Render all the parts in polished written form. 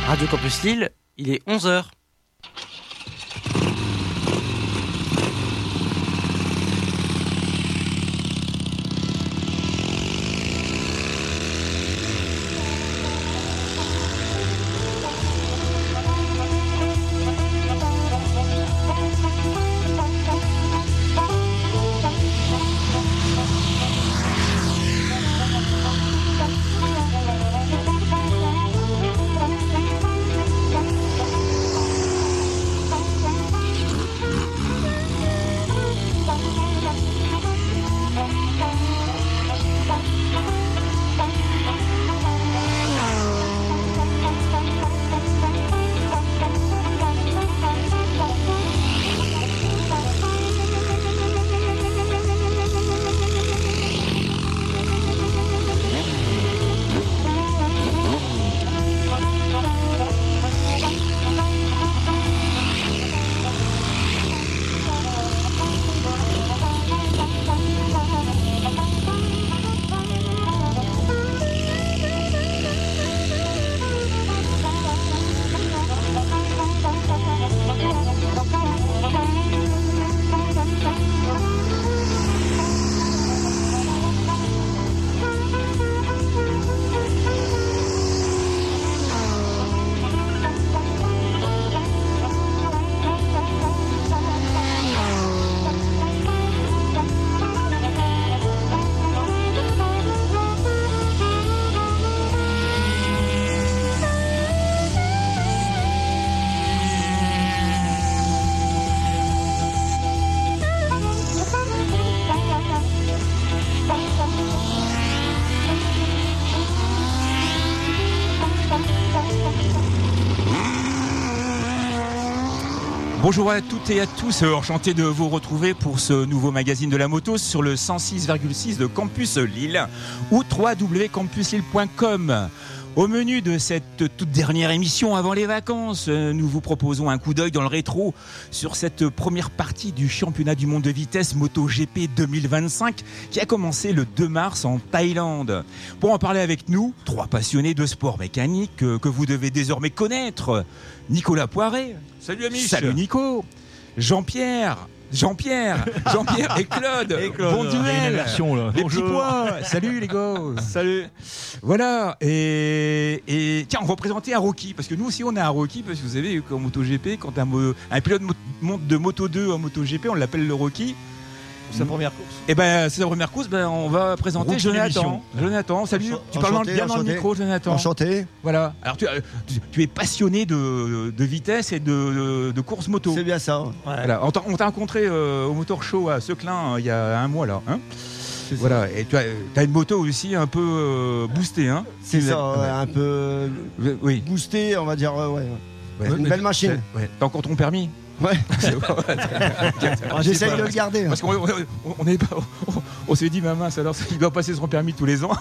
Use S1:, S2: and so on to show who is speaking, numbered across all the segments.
S1: Radio Campus Lille, il est 11h.
S2: Bonjour à toutes et à tous, enchanté de vous retrouver pour ce nouveau magazine de la moto sur le 106,6 de Campus Lille ou www.campuslille.com. Au menu de cette toute dernière émission avant les vacances, nous vous proposons un coup d'œil dans le rétro sur cette première partie du championnat du monde de vitesse MotoGP 2025 qui a commencé le 2 mars en Thaïlande. Pour en parler avec nous, trois passionnés de sport mécanique que vous devez désormais connaître. Nicolas Poiret.
S3: Salut Amiche.
S2: Salut Nico. Jean-Pierre et Claude. Bon duel.
S4: Là.
S2: Les petits pois. Salut les gars.
S3: Salut.
S2: Voilà. Et tiens, on va présenter un rookie parce que nous aussi on a un rookie parce que vous savez qu'en MotoGP, quand un pilote monte de Moto 2 en MotoGP, on l'appelle le rookie.
S3: Sa première course.
S2: Et c'est sa première course. On va présenter Jonathan. Jonathan, salut. Tu parles bien dans le micro, Jonathan.
S5: Enchanté.
S2: Voilà. Alors tu es passionné de vitesse et de course moto.
S5: C'est bien ça.
S2: Ouais. Voilà. On t'a rencontré au Motor Show à Seclin il y a un mois là. Hein, voilà. Et tu as une moto aussi un peu boostée. Hein.
S5: C'est ça, un peu boostée, on va dire. Une belle machine.
S2: T'as encore ton permis?
S5: Ouais. J'essaye de le garder.
S2: Parce qu'on s'est dit, maman, alors il doit passer son permis tous les ans.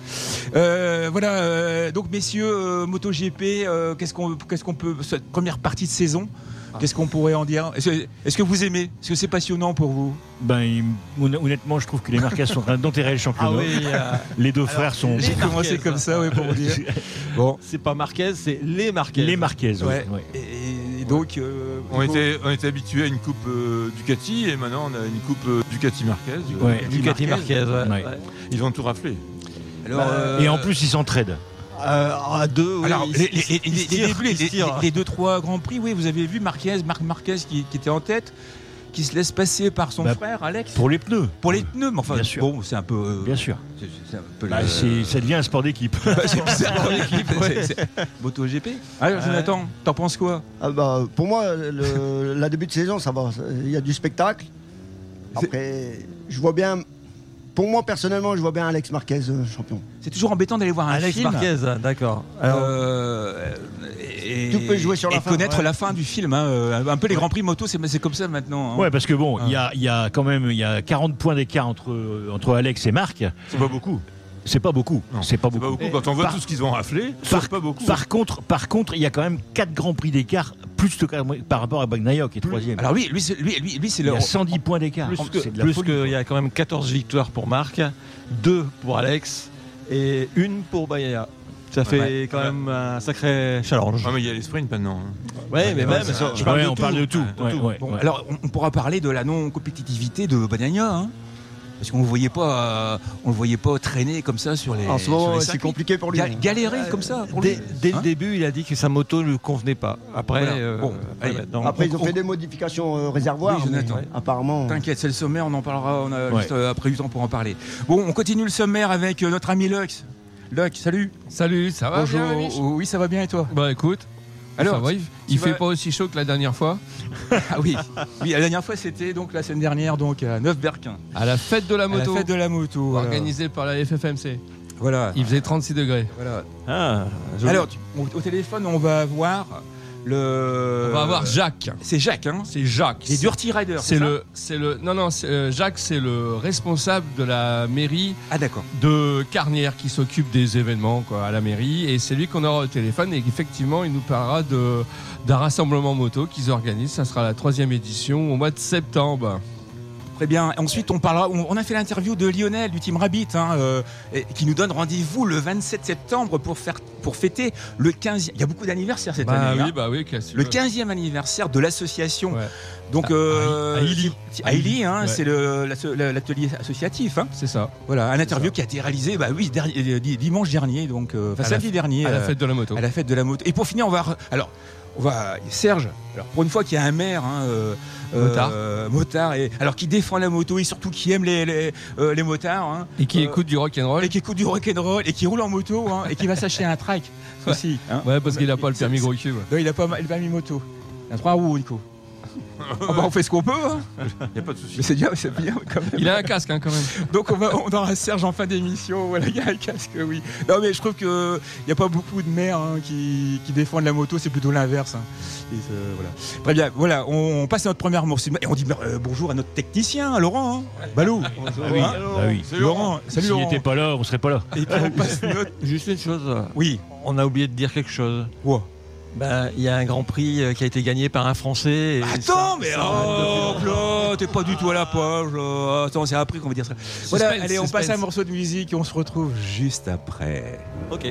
S2: Voilà. Donc, messieurs, MotoGP, qu'est-ce qu'on peut, cette première partie de saison, qu'est-ce qu'on pourrait en dire? Est-ce que vous aimez? Est-ce que c'est passionnant pour vous?
S4: Honnêtement, je trouve que les Marquez sont en train d'enterrer le championnat. Les deux frères sont.
S2: J'ai commencé comme ça, pour vous dire.
S3: Bon, c'est pas Marquez, c'est les Marquez.
S4: Les Marquez, ouais.
S2: Et donc,
S3: on était habitué à une coupe Ducati et maintenant on a une coupe Ducati Marquez.
S4: Ducati Marquez. Ouais.
S3: Ils ont tout raflé.
S2: Alors,
S4: et en plus, ils s'entraident.
S5: À deux,
S2: alors, les 2-3 Grands Prix, oui, vous avez vu Marc Marquez qui était en tête, qui se laisse passer par son frère Alex.
S4: Pour les pneus.
S2: Mais enfin,
S4: bien sûr.
S2: Bon, c'est un peu.
S4: Bien sûr.
S2: C'est un peu
S4: ça devient un sport d'équipe.
S2: C'est bizarre, d'équipe. MotoGP. Alors, Jonathan, t'en penses quoi?
S5: Pour moi, la début de saison, ça va. Il y a du spectacle. Après, je vois bien. Pour moi, personnellement, je vois bien Alex Marquez champion.
S2: C'est toujours embêtant d'aller voir un
S3: Alex
S2: film.
S3: Marquez, d'accord.
S5: Tout peut jouer sur la fin.
S2: Et connaître la fin du film. Un peu les Grands Prix moto, c'est comme ça maintenant. Hein.
S4: Ouais, parce que bon, il y a quand même 40 points d'écart entre Alex et Marc.
S3: C'est pas beaucoup.
S4: C'est pas beaucoup.
S3: Non,
S4: c'est pas beaucoup.
S3: Quand on voit tout ce qu'ils ont raflé, c'est pas beaucoup.
S4: Par contre, il y a quand même 4 grands prix d'écart plus par rapport à Bagnaia qui est 3e.
S2: Alors lui c'est
S4: il y a 110 points d'écart.
S6: Plus qu'il y a quand même 14 victoires pour Marc, 2 pour Alex et 1 pour Bagnaia. Ça fait quand même un sacré challenge.
S3: Ah, mais il y a les sprints maintenant. hein.
S6: Ouais, mais même.
S4: On parle de tout.
S3: de tout.
S2: Bon, alors, on pourra parler de la non-compétitivité de Bagnaia, hein, parce qu'on ne le voyait pas traîner comme ça sur les.
S5: En ce
S2: sur
S5: moment,
S2: les
S5: c'est
S2: circuits.
S5: compliqué pour lui.
S2: Galérer comme ça. Pour lui.
S6: Dès
S2: Hein
S6: le début, il a dit que sa moto ne lui convenait pas. Après,
S2: Voilà. Bon, allez.
S5: Après, ils ont fait des modifications réservoirs.
S2: Oui, Jonathan.
S5: mais apparemment.
S2: T'inquiète, c'est le sommaire, on en parlera, on a
S4: Ouais.
S2: juste après du temps pour en parler. Bon, on continue le sommaire avec notre ami Lux. Lux, salut.
S7: Salut, ça va
S2: Bonjour.
S7: bien, Amish
S2: Oui, ça va bien et toi?
S7: Bah écoute,
S2: Alors,
S7: ça va,
S2: tu
S7: il fait
S2: vas-
S7: pas aussi chaud que la dernière fois.
S2: Ah oui. Oui, la dernière fois c'était donc la semaine dernière donc à Neuf-Berquin.
S7: À la fête de la
S2: À
S7: moto,
S2: la fête de la moto. Voilà.
S7: organisée par la FFMC.
S2: Voilà.
S7: Il faisait 36 degrés.
S2: Voilà.
S6: joli.
S2: Alors, au téléphone, on va avoir le.
S7: On va avoir Jacques.
S2: C'est Jacques, hein?
S7: C'est Jacques.
S2: Les Dirty Riders.
S7: Jacques, c'est le responsable de la mairie
S2: Ah, d'accord.
S7: de Carnières qui s'occupe des événements quoi, à la mairie. Et c'est lui qu'on aura au téléphone et qu'effectivement, il nous parlera d'un rassemblement moto qu'ils organisent. Ça sera la 3e édition au mois de septembre.
S2: Très bien. Ensuite, on parlera. On a fait l'interview de Lionel du Team Rabbit, hein, qui nous donne rendez-vous le 27 septembre pour fêter le 15e. Il y a beaucoup d'anniversaires cette année. hein.
S7: Classique.
S2: Le 15e anniversaire de l'association.
S7: Ouais.
S2: Donc,
S7: à Illy.
S2: Illy, hein,
S7: Ouais.
S2: c'est l'atelier associatif. Hein.
S7: C'est ça.
S2: Voilà, un interview
S7: ça.
S2: qui a été réalisé dimanche dernier, donc samedi dernier.
S7: À la fête de la moto.
S2: À la fête de la moto. Et pour finir, Serge, alors pour une fois qu'il y a un maire, hein, motard, alors qui défend la moto et surtout qui aime les motards, hein,
S7: Et qui écoute du rock'n'roll.
S2: et qui écoute du rock'n'roll et qui roule en moto, hein, et qui va s'acheter un trike aussi. Hein.
S7: Ouais, parce qu'il a pas le permis gros cube.
S2: Non, il a pas le permis moto. Il a 3 roues, Nico. Ah bah, on fait ce qu'on peut, hein.
S3: Il n'y a pas de souci.
S2: Mais c'est bien quand même.
S7: Il a un casque quand même.
S2: Donc on aura Serge en fin d'émission. Voilà, il y a un casque, oui. Non mais je trouve que il y a pas beaucoup de maires hein, qui défendent la moto, c'est plutôt l'inverse. Hein. Et, voilà. Très bien. Voilà, on passe à notre première morceau et on dit bonjour à notre technicien, Laurent. Hein. Balou.
S4: Ah oui.
S2: Hein.
S4: Ah oui.
S3: C'est
S2: Laurent. Salut
S4: S'il
S2: Laurent.
S4: n'était pas là, on serait pas là.
S2: Et puis on passe notre.
S6: Juste une chose.
S2: Oui.
S6: On a oublié de dire quelque chose.
S2: Wow.
S6: Il y a un grand prix qui a été gagné par un Français. Et
S2: Attends, mais là, t'es pas du tout à la page. Attends, c'est après qu'on va dire ça. Voilà, allez, on passe à un morceau de musique et on se retrouve juste après.
S6: Ok.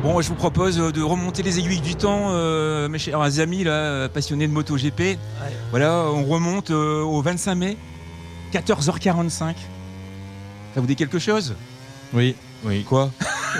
S2: Bon, je vous propose de remonter les aiguilles du temps, mes chers amis là, passionnés de MotoGP. Ouais. Voilà, on remonte au 25 mai, 14h45. Ça vous dit quelque chose ?
S6: Oui.
S2: Quoi ?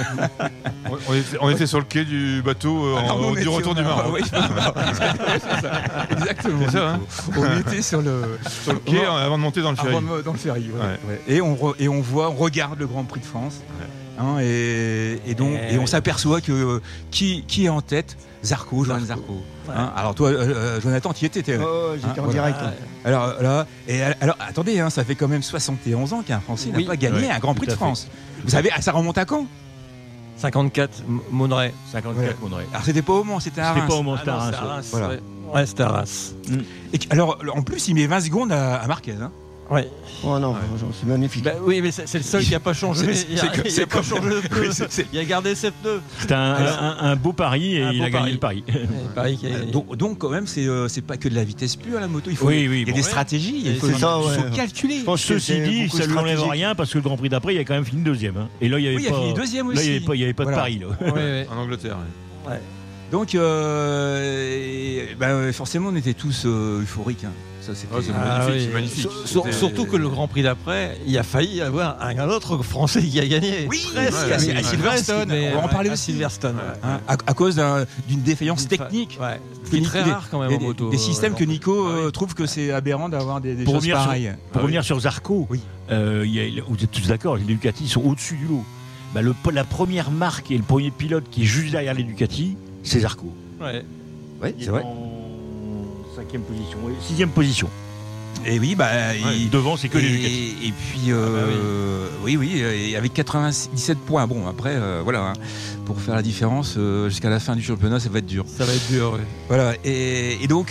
S3: On était sur le quai du bateau du retour du Maroc.
S2: Oui, exactement.
S3: C'est ça, hein.
S2: On était sur le
S3: quai avant de monter dans le ferry.
S2: Dans le ferry, ouais. Et on regarde le Grand Prix de France. Hein, et on s'aperçoit que qui est en tête ? Johan Zarco.
S6: Ouais.
S2: Hein, alors toi, Jonathan, tu y étais.
S5: J'étais en direct.
S2: Hein. Alors là, alors attendez, hein, ça fait quand même 71 ans qu'un Français n'a pas gagné un Grand Prix de France. Vous savez, ça remonte à quand ?
S6: 54, Monneray.
S2: 54, Monneray. Alors c'était pas au Mans, c'était à Reims.
S4: C'était pas au Mans, c'était à Reims.
S2: Voilà.
S6: Ouais, c'était à Reims.
S2: Et alors, en plus, il met 20 secondes à Marquez. Hein.
S6: Ouais.
S5: Oh non, c'est magnifique.
S6: Bah, oui, mais c'est le seul qui n'a pas changé. Il a pas changé de pneu. Il a gardé ses pneus.
S4: C'était un beau pari et il a gagné le pari.
S2: Donc quand même, c'est pas que de la vitesse pure à la moto. Il faut, il y a des stratégies. Il faut calculer.
S4: Ceci dit, ça ne lui enlève rien parce que le Grand Prix d'après, il a quand même fini deuxième. Hein. Et là, il n'y avait
S2: pas. Il a fini deuxième aussi.
S4: Là, il n'y avait pas de pari.
S3: En Angleterre.
S6: Ouais.
S2: Donc, forcément, on était tous euphoriques. Hein. Ça, c'est
S3: magnifique.
S6: Surtout que le Grand Prix d'après, il a failli y avoir un autre Français qui a gagné.
S2: Oui, à Silverstone. On va en parler aussi.
S6: Silverstone.
S2: À cause d'une défaillance technique.
S6: Ouais. C'est très rare quand même en moto.
S2: Des systèmes que Nico trouve que c'est aberrant d'avoir des choses pareilles.
S4: Pour revenir sur Zarco, vous êtes tous d'accord, les Ducati sont au-dessus du lot. La première marque et le premier pilote qui est juste derrière les Ducati, c'est Zarco.
S6: Ouais,
S4: c'est vrai. 5e position, 6e position.
S2: Et oui,
S4: devant, c'est que les Ducati.
S2: Et puis, et avec 97 points. Bon, après, voilà, hein, pour faire la différence, jusqu'à la fin du championnat, ça va être dur.
S6: Ça va être dur, oui.
S2: Voilà, et donc,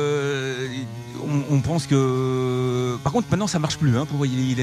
S2: on pense que. Par contre, maintenant, ça marche plus. Hein,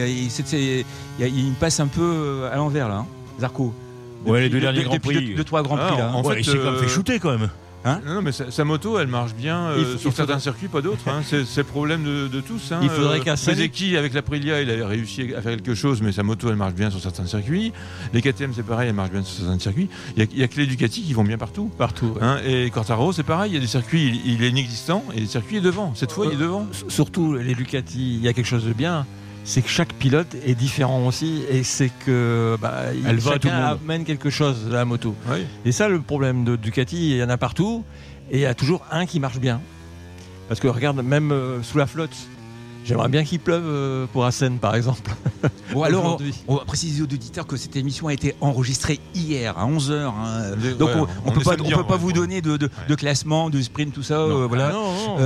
S2: il passe un peu à l'envers, là, hein, Zarco.
S4: Les deux derniers Grands Prix.
S2: 2-3 Grands Prix, là.
S3: En fait,
S4: il s'est quand même fait shooter, quand même.
S3: Hein non, mais sa moto, elle marche bien sur certains circuits, pas d'autres. Hein. C'est le problème de tous. Hein.
S6: Il faudrait
S3: Bezeki, avec l'Aprilia, il a réussi à faire quelque chose, mais sa moto, elle marche bien sur certains circuits. Les KTM, c'est pareil, elle marche bien sur certains circuits. Il y a que les Ducati qui vont bien partout.
S6: Partout.
S3: Hein. Et Quartararo, c'est pareil. Il y a des circuits, il est inexistant, et les circuits, il est devant. Cette fois, il est devant.
S6: Surtout, les Ducati, il y a quelque chose de bien. C'est que chaque pilote est différent aussi, et c'est que chacun amène quelque chose à la moto.
S3: Oui.
S6: Et ça, le problème de Ducati, il y en a partout, et il y a toujours un qui marche bien. Parce que regarde, même sous la flotte, j'aimerais bien qu'il pleuve pour Assen, par exemple.
S2: Bon, alors, on va préciser aux auditeurs que cette émission a été enregistrée hier à 11h. Hein. Donc, on ne peut pas vous donner de classement, de sprint, tout ça. Voilà.
S6: Non.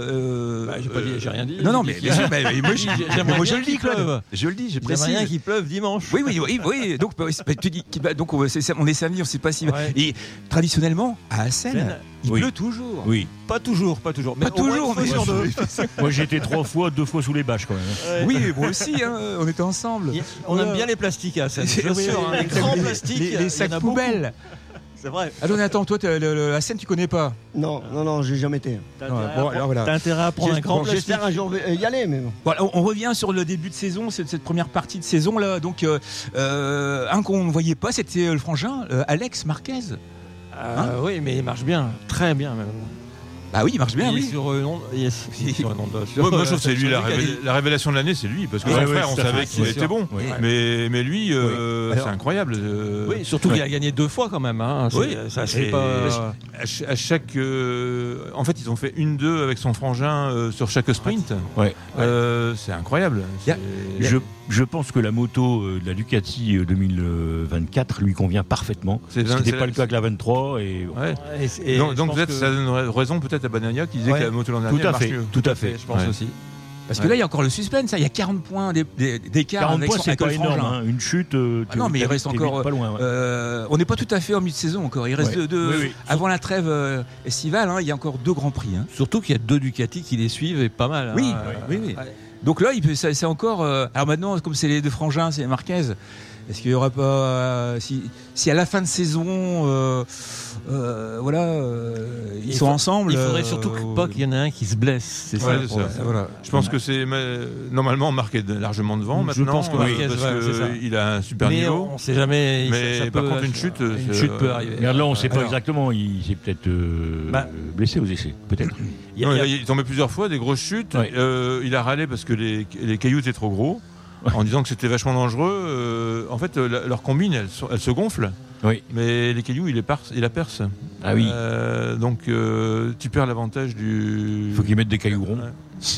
S6: J'ai rien dit.
S2: Non, mais moi, je le dis, Claude. Je le dis, je précise.
S6: J'aimerais bien qu'il pleuve dimanche.
S2: Oui. Donc, on est samedi, on ne sait pas si. Et traditionnellement, à Assen, il pleut toujours.
S4: Oui.
S6: Pas toujours.
S2: Mais toujours, mais sur deux.
S4: Moi, j'ai été 2 fois sous les bâches, quand même.
S2: Oui, moi aussi, hein, on était ensemble.
S6: On aime bien les plastiques à Assen, je suis sûr. Les grands plastiques,
S2: les sacs poubelles.
S6: C'est vrai.
S2: Alors Nathan, toi, la Seine, tu connais pas ?
S5: Non, j'ai jamais été.
S6: T'as intérêt à prendre un grand plastique.
S5: J'espère un jour y aller, mais bon.
S2: Voilà, on revient sur le début de saison, cette première partie de saison là. Donc, un qu'on ne voyait pas, c'était le frangin, Alex Marquez.
S6: Oui, mais il marche bien, très bien même.
S2: Ah oui, il marche bien,
S6: il
S2: oui.
S6: Est sur une onde.
S3: Moi, je trouve que c'est lui la révélation de l'année, c'est lui. Parce que son frère, on savait qu'il était bon.
S6: Oui.
S3: Mais lui, c'est incroyable.
S6: Oui, surtout qu'il a gagné 2 fois quand même. Hein. Ça se fait pas.
S3: À chaque. En fait, ils ont fait 1-2 avec son frangin sur chaque sprint. C'est incroyable.
S4: Je pense que la moto de la Ducati 2024 lui convient parfaitement. Ce n'était pas le cas avec la 23.
S3: Donc peut-être ça donne raison peut-être à Bagnaia qui disait que la moto l'an dernier marche mieux.
S4: Tout à fait,
S6: je pense aussi.
S2: Parce que là, il y a encore le suspense. Il y a 40 points d'écart.
S4: 40 points, c'est pas énorme. Une chute.
S2: Non, mais il reste encore.
S4: Pas loin.
S2: On n'est pas tout à fait en milieu de saison encore. Il reste avant la trêve estivale. Il y a encore 2 grands prix.
S6: Surtout qu'il y a 2 Ducati qui les suivent et pas mal.
S2: Oui. Donc là, c'est encore. Alors maintenant, comme c'est les deux frangins, c'est Marquez. Est-ce qu'il y aura pas si à la fin de saison, ils sont ensemble.
S6: Il faudrait surtout pas qu'il y en ait un qui se blesse. C'est
S3: Ouais,
S6: ça.
S3: c'est ça.
S6: Voilà.
S3: Je pense que c'est normalement Marquez est largement devant
S6: Je
S3: maintenant.
S6: pense que Marquez,
S3: parce
S6: c'est ça.
S3: qu'il a un super
S6: Mais
S3: niveau.
S6: on ne sait jamais.
S3: Mais
S6: ça
S3: par
S6: peut-
S3: contre, une chute
S6: peut arriver.
S4: Regarde, là, on ne sait pas
S6: Alors,
S4: exactement. Il s'est peut-être blessé aux essais. Peut-être.
S3: Non, il est tombé plusieurs fois, des grosses chutes.
S4: Ouais.
S3: Il a râlé parce que les cailloux étaient trop gros, en disant que c'était vachement dangereux. En fait, leur combine, elle se gonfle,
S4: Oui.
S3: mais les cailloux, il la perce.
S4: Ah oui.
S3: Donc, tu perds l'avantage du.
S4: Il faut qu'ils mettent des cailloux ronds.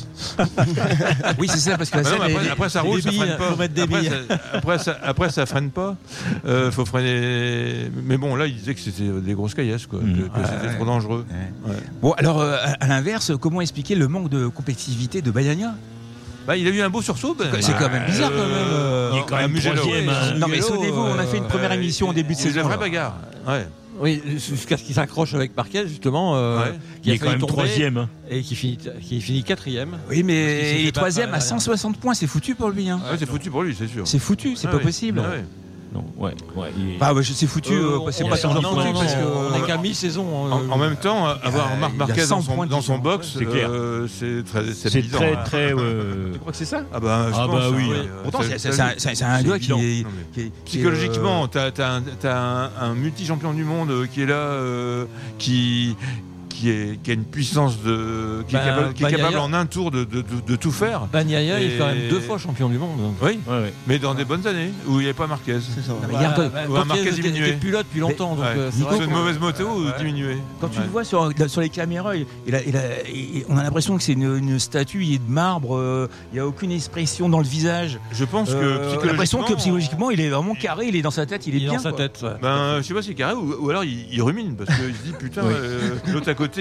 S2: Oui, c'est ça, parce que la
S3: Bah non,
S2: selle,
S3: mais après, ça roule, ça
S6: billes,
S3: freine pas.
S6: faut mettre des billes.
S3: Après, ça freine pas. Faut freiner. Mais bon, là, il disait que c'était des grosses caillasses, quoi, que c'était trop dangereux.
S2: Ouais.
S3: Ouais.
S2: Bon, alors à l'inverse, comment expliquer le manque de compétitivité de Bagnaia?
S3: Bah, il a eu un beau sursaut.
S2: C'est quand même bizarre, quand même.
S4: Il est quand même
S3: Mugello,
S4: troisième. Hein.
S2: Non, mais souvenez-vous, on a fait une première émission au début de
S3: C'est
S2: saison.
S3: une vraie
S2: là.
S3: bagarre. Ouais.
S6: Oui, jusqu'à ce qu'il s'accroche avec Marquez, justement.
S4: Il
S6: a
S4: est quand
S6: failli
S4: même
S6: tomber
S4: troisième. Hein.
S6: Et qui finit quatrième.
S2: Oui,
S6: Parce qu'il
S2: mais
S6: s'est
S2: il
S6: fait
S2: est troisième
S6: battre,
S2: à 160 points, c'est foutu pour lui. Hein.
S3: Ouais, c'est foutu pour lui, c'est sûr.
S2: C'est foutu, c'est
S3: Ah
S2: pas
S3: oui.
S2: possible.
S3: Ah ouais.
S4: Non, ouais.
S2: Ah, ouais, c'est foutu, c'est
S6: on
S2: pas
S6: est-
S2: sans
S6: non,
S2: foutu,
S6: non,
S2: parce
S6: on
S2: que.
S6: n'est qu'à mi-saison.
S3: En même temps, avoir Marc
S2: il y a
S3: Marquez
S2: 100 points
S3: dans son
S2: différents.
S3: box,
S4: C'est clair.
S3: c'est
S4: C'est
S3: évident,
S4: très,
S3: hein.
S4: très.
S2: Tu crois que c'est ça?
S3: Ah bah, je
S4: Ah
S3: pense,
S4: bah oui.
S2: Pourtant,
S3: c'est
S2: c'est un gars qui
S3: évident.
S2: est.
S3: Non, mais
S2: qui est-
S3: psychologiquement, t'as un multi-champion du monde qui est là, qui a une puissance qui est capable en un tour de tout faire.
S6: Bagnaia est quand même
S3: Et-
S6: 2 fois champion du monde.
S3: Oui,
S4: Ouais, ouais.
S3: mais dans des bonnes années où il n'y avait pas Marquez.
S5: C'est ça.
S2: Mais regarde,
S3: ou un Marquez
S6: était
S3: diminué.
S6: plus là depuis longtemps. Donc,
S3: Ouais.
S6: c'est vrai
S3: C'est une
S6: que-
S3: mauvaise moto ou diminué.
S2: Quand tu le vois sur les caméras, on a l'impression que c'est une statue, il est de marbre, il n'y a aucune expression dans le visage.
S3: Je pense que
S2: On a l'impression que psychologiquement, il est vraiment carré, il est dans sa tête, il est
S6: Il est
S2: bien.
S6: dans sa
S2: quoi.
S6: tête. ouais.
S3: Ben, je sais pas si c'est carré ou alors il rumine parce qu'il se dit putain,
S4: Oui.
S3: l'autre à côté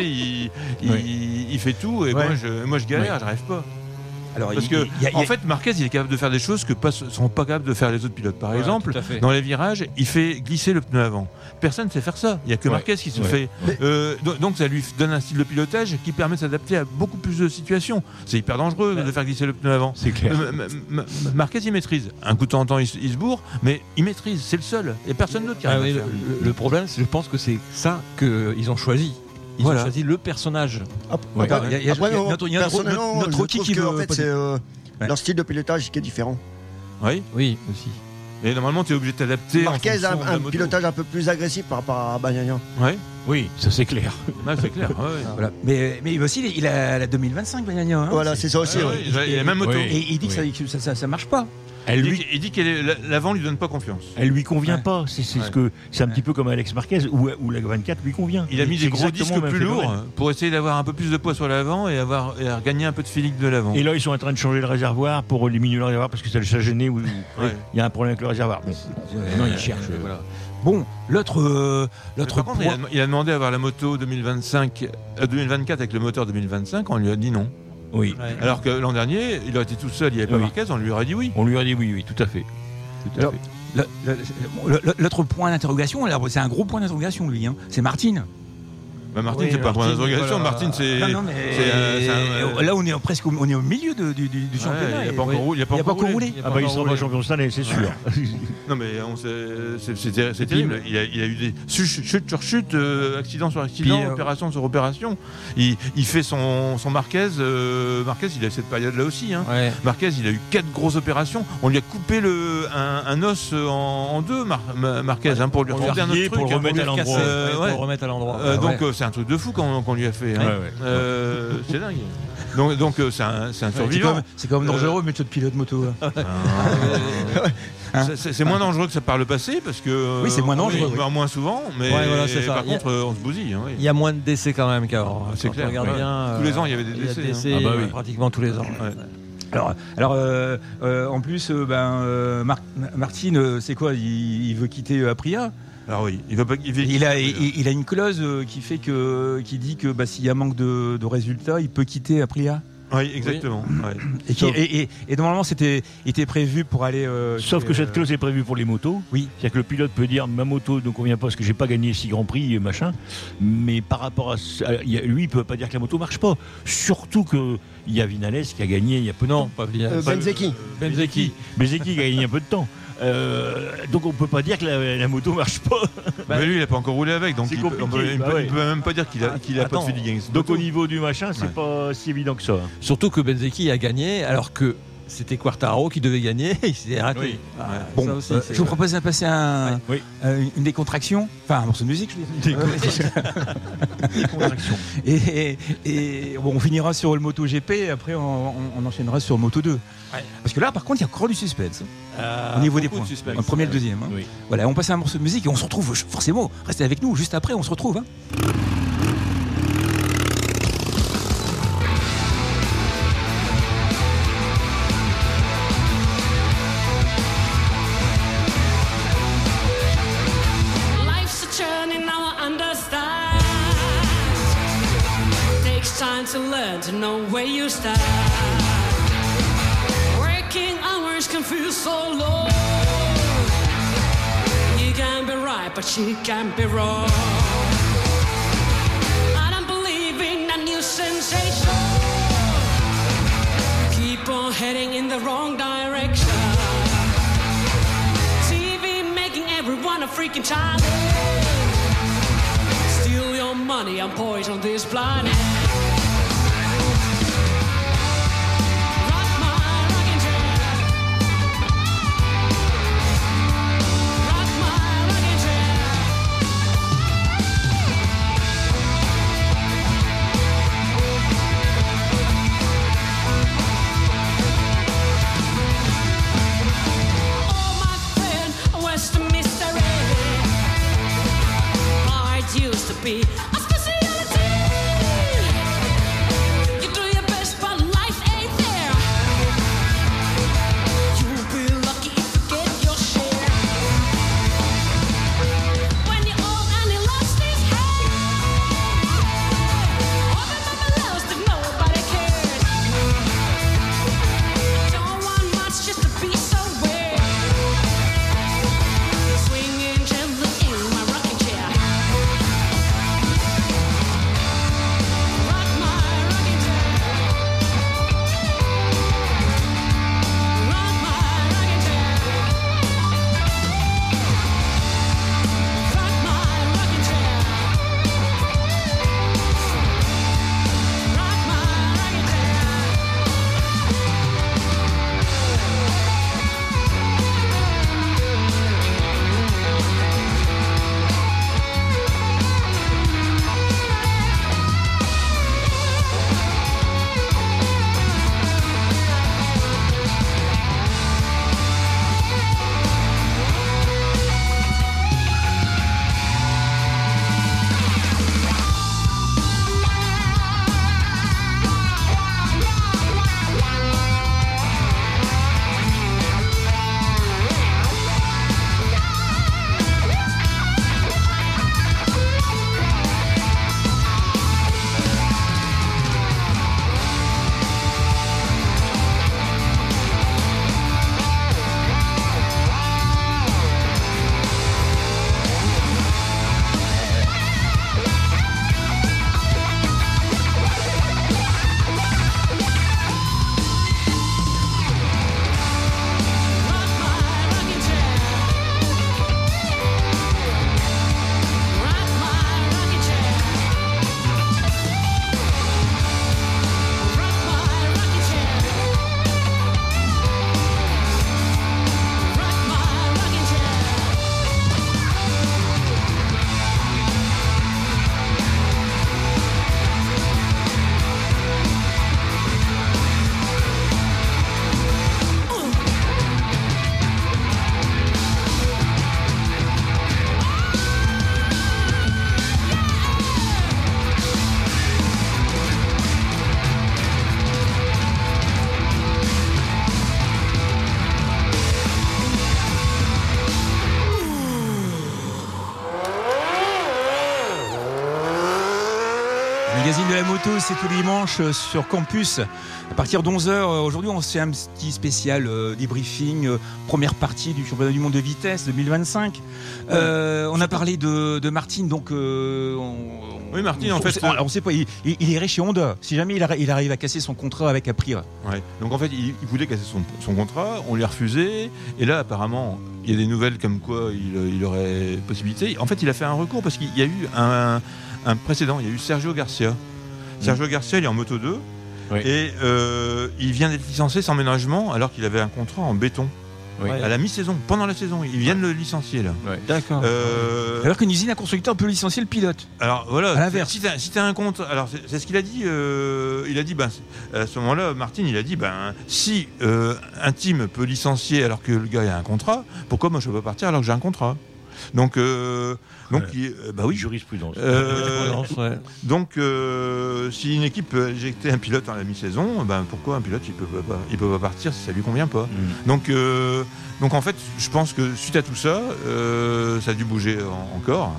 S3: il fait tout et
S2: Ouais.
S3: moi je galère, j'arrive pas.
S2: Alors,
S3: Parce que en fait Marquez il est capable de faire des choses que sont pas capables de faire les autres pilotes. Par
S6: Ouais,
S3: exemple,
S6: tout à fait.
S3: dans les virages, il fait glisser le pneu avant. Personne ne sait faire ça. Il y a que
S4: Ouais.
S3: Marquez qui se
S4: Ouais.
S3: fait. Donc ça lui donne un style de pilotage qui permet de s'adapter à beaucoup plus de situations. C'est hyper dangereux de faire glisser le pneu avant.
S4: C'est clair.
S3: Marquez il maîtrise. Un coup de temps en temps il se bourre, mais il maîtrise. C'est le seul. Il n'y a personne d'autre qui
S6: Ah
S3: arrive
S6: oui,
S3: à le faire.
S6: le problème, c'est je pense que c'est ça qu'ils ont choisi. Ils
S3: Voilà.
S6: ont choisi le personnage.
S4: Ouais.
S2: Attends, il y a
S5: Après, non,
S2: notre
S5: personnellement,
S2: notre
S5: je
S2: Rocky
S5: trouve
S2: qui
S5: que,
S2: veut.
S5: en fait, c'est
S2: Ouais.
S5: leur style de pilotage qui est différent.
S3: Oui.
S6: Oui, aussi.
S3: Et normalement, tu es obligé de t'adapter.
S5: Marquez
S3: en
S5: a
S3: fonction de la
S5: un
S3: moto.
S5: pilotage un peu plus agressif par rapport à Bagnaia.
S3: Ouais,
S4: Oui, ça c'est clair.
S3: ouais, c'est clair. Ouais, ouais.
S2: Voilà. Mais aussi, il a la 2025, Bagnaia. Hein.
S5: Voilà, c'est ça aussi.
S3: Ouais,
S5: ouais.
S3: ouais, il a la même moto.
S4: Oui.
S2: Et il dit que ça marche pas.
S4: Elle
S3: Il dit que l'avant lui donne pas confiance.
S4: Elle lui convient
S2: Ouais.
S4: pas. C'est
S3: Ouais.
S4: ce que c'est un petit peu comme Alex Marquez où la 24 lui convient.
S3: Il a mis
S4: C'est
S3: des gros
S4: exactement
S3: disques
S4: le même
S3: plus lourds
S4: phénomène.
S3: pour essayer d'avoir un peu plus de poids sur l'avant et regagner un peu de feeling de l'avant.
S4: Et là, ils sont en train de changer le réservoir pour éliminer le réservoir parce que ça les a gênés. Ou
S3: Ouais.
S4: il y a un problème avec le réservoir. Bon. Non, ils cherchent.
S2: Voilà. Bon, l'autre
S3: Par contre,
S2: point.
S3: il a demandé à avoir la moto 2024 avec le moteur 2025. On lui a dit non.
S4: Oui.
S3: Alors que l'an dernier, il aurait été tout seul, il n'y avait pas
S4: Oui.
S3: Marquez, on lui aurait dit oui.
S4: On lui a dit oui, tout à fait. Tout à
S2: Alors,
S4: fait.
S2: L'autre point d'interrogation, alors, c'est un gros point d'interrogation lui, hein, c'est Martine.
S3: Bah, Martin,
S6: Oui,
S3: c'est pas un point
S6: Martin,
S3: d'interrogation.
S6: voilà.
S3: Martin, c'est.
S2: Non, mais
S3: c'est un-
S2: là on est presque au milieu du championnat.
S3: il
S2: et-
S3: n'a pas encore roulé.
S2: il a pas encore roulé.
S4: Ah bah il sera pas champion cette année, c'est sûr.
S3: Non mais c'est terrible. Il a eu des chutes sur chutes, accident sur accident,
S2: Puis,
S3: opération sur opération. Il fait son Marquez. Marquez, il a cette période-là aussi. Hein.
S6: Ouais.
S3: Marquez, il a eu 4 grosses opérations. On lui a coupé un os en deux, Marquez, hein, pour lui
S4: On lui a
S3: remonter un autre
S4: rayé
S3: truc.
S4: pour le
S3: hein,
S4: remettre
S3: lui
S4: à l'endroit.
S3: casser,
S6: Pour
S3: ouais.
S6: le remettre à l'endroit.
S3: Donc c'est un truc de fou qu'on lui a fait. Hein.
S4: Ouais, ouais.
S3: C'est dingue. Donc c'est un survivant.
S2: C'est quand même dangereux, méthode de pilote moto. Là.
S3: C'est moins dangereux que ça par le passé parce que
S2: Oui, c'est moins
S3: on
S2: dangereux,
S3: meurt moins souvent, mais
S6: Ouais, voilà, c'est ça.
S3: par
S6: Il y a-
S3: contre on se bousille. Hein, oui.
S6: Il y a moins de décès quand même qu'avant.
S3: C'est
S6: Quand
S3: clair,
S6: on regarde
S3: ouais.
S6: bien,
S3: Tous les ans, il y avait des décès, hein.
S6: décès
S4: Ah bah oui.
S6: pratiquement tous les ans.
S3: Ouais.
S2: Alors en plus, Martine, c'est quoi il veut quitter Aprilia.
S3: Alors oui, il
S2: Il a une clause qui dit que s'il y a manque de résultats, il peut quitter Aprilia.
S3: Oui, exactement. Ouais.
S2: Et normalement, il était prévu pour aller.
S4: Sauf que cette clause est prévue pour les motos.
S2: Oui.
S4: C'est-à-dire que le pilote peut dire ma moto ne convient pas parce que j'ai pas gagné 6 grands prix et machin. Mais par rapport à lui, il peut pas dire que la moto marche pas. Surtout que il y a Vinales qui a gagné il y a peu de temps.
S6: Pas bien.
S5: Benzeki.
S4: Benzeki qui a gagné un peu de temps. Donc on peut pas dire que la moto marche pas.
S3: Mais lui, il a pas encore roulé avec, donc
S4: C'est
S3: il
S4: compliqué,
S3: peut même pas dire qu'il a pas de feeling.
S4: Donc au niveau du machin, c'est pas si évident que ça.
S6: Surtout que Benzeki a gagné alors que c'était Quartararo qui devait gagner, il s'est raté.
S4: Oui.
S2: Bon,
S6: ça aussi,
S2: je vous propose de passer une décontraction, enfin un morceau de musique, je veux dire.
S4: Décontraction.
S2: Et bon, on finira sur le MotoGP et après on enchaînera sur le Moto2.
S6: Ouais.
S2: Parce que là, par contre, il y a encore du suspense au niveau des points. Le premier et le deuxième. Hein.
S4: Oui.
S2: Voilà, on passe à un morceau de musique et on se retrouve forcément. Restez avec nous, juste après, on se retrouve. Hein.
S8: Time to learn to know where you start. Working hours can feel so long. You can be right, but she can be wrong. I don't believe in a new sensation. Keep on heading in the wrong direction. TV making everyone a freaking child. Steal your money and poison this planet. Used to be a specialty. You do your best, but life ain't fair. You'll be lucky if you get your share. When you're old and you lost his hair, all the mama loves that nobody cares. Don't want much just to be somewhere. Swinging gently in my rocking chair.
S2: magazine de la moto, c'est tous les dimanches sur Campus. À partir d'11h, aujourd'hui, on se fait un petit spécial débriefing, première partie du championnat du monde de vitesse 2025. On a parlé de Martin, donc.
S3: Oui, Martin, en fait.
S2: On sait pas, il irait chez Honda. Si jamais il arrive à casser son contrat avec Aprilia.
S3: Ouais. Donc en fait, il voulait casser son contrat, on lui a refusé. Et là, apparemment, il y a des nouvelles comme quoi il aurait possibilité. En fait, il a fait un recours parce qu'il y a eu un précédent. Il y a eu Sergio Garcia. Sergio Garcia, il est en Moto 2.
S4: Oui.
S3: Et il vient d'être licencié sans ménagement alors qu'il avait un contrat en béton.
S4: Oui.
S3: À la mi-saison, pendant la saison, ils viennent le licencier là.
S4: Ouais.
S6: D'accord.
S2: Alors qu'une usine, un constructeur peut licencier le pilote.
S3: Alors voilà,
S2: À l'inverse.
S3: si t'as un compte, alors c'est ce qu'il a dit. Il a dit, à ce moment-là, Martin, il a dit, si un team peut licencier alors que le gars a un contrat, pourquoi moi je peux pas partir alors que j'ai un contrat? Donc oui,
S4: jurisprudence.
S6: Ouais.
S3: Donc, si une équipe peut éjecter un pilote à la mi-saison, pourquoi un pilote il peut pas partir si ça lui convient pas? Donc en fait, je pense que suite à tout ça, ça a dû bouger encore.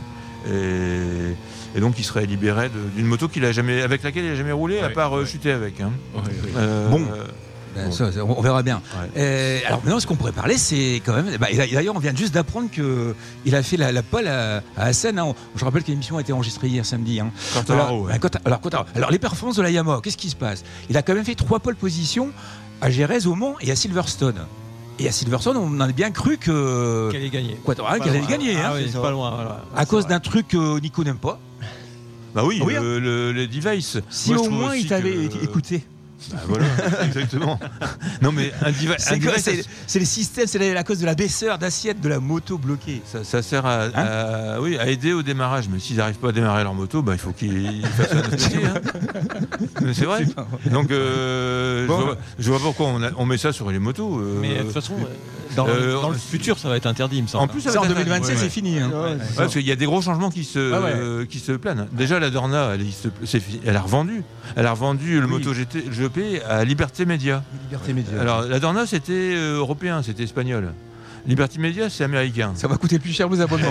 S3: Et donc, il serait libéré d'une moto avec laquelle il n'a jamais roulé, à part chuter avec. Hein.
S2: Bon. Ça, on verra bien.
S3: Ouais.
S2: Alors maintenant, ce qu'on pourrait parler, c'est quand même. D'ailleurs, on vient juste d'apprendre qu'il a fait la pole à Assen. Hein. Je rappelle que l'émission a été enregistrée hier samedi. Hein.
S3: Quartararo, ouais.
S2: Alors, les performances de la Yamaha, qu'est-ce qui se passe? Il a quand même fait 3 pole positions à Jerez, au Mans et à Silverstone. Et à Silverstone, on a bien cru que.
S6: Qu'elle ait gagné.
S2: Qu'elle allait gagner.
S6: Ah
S2: Hein.
S6: oui, c'est pas loin. Voilà.
S2: À cause d'un truc que Nico n'aime pas.
S3: Bah oui,
S2: Oui, hein.
S3: les devices.
S2: Si
S3: Moi, je
S2: au
S3: trouve
S2: moins
S3: aussi
S2: il t'avait
S3: que-
S2: écouté.
S3: Voilà, exactement. Non mais un device,
S2: C'est le système, c'est la cause de la baisseur d'assiette de la moto bloquée.
S3: ça sert à aider au démarrage. Mais s'ils n'arrivent pas à démarrer leur moto, il faut qu'ils fassent un autre métier, hein. Mais c'est vrai. Donc je vois pas pourquoi on met ça sur les motos.
S6: Mais de toute façon, dans le futur, ça va être interdit, il me semble.
S3: En plus, ça
S2: Ça,
S3: va
S2: en
S3: être
S2: 2027,
S3: interdit.
S2: c'est fini. Hein.
S3: Ouais, parce qu'il y a des gros changements qui se planent. Déjà, la Dorna, elle a revendu. Elle a revendu le Moto GP à Liberté Media.
S2: Liberté média.
S3: Alors, la Dorna, c'était européen, c'était espagnol. Liberty Media, c'est américain.
S2: Ça va coûter plus cher vos abonnements.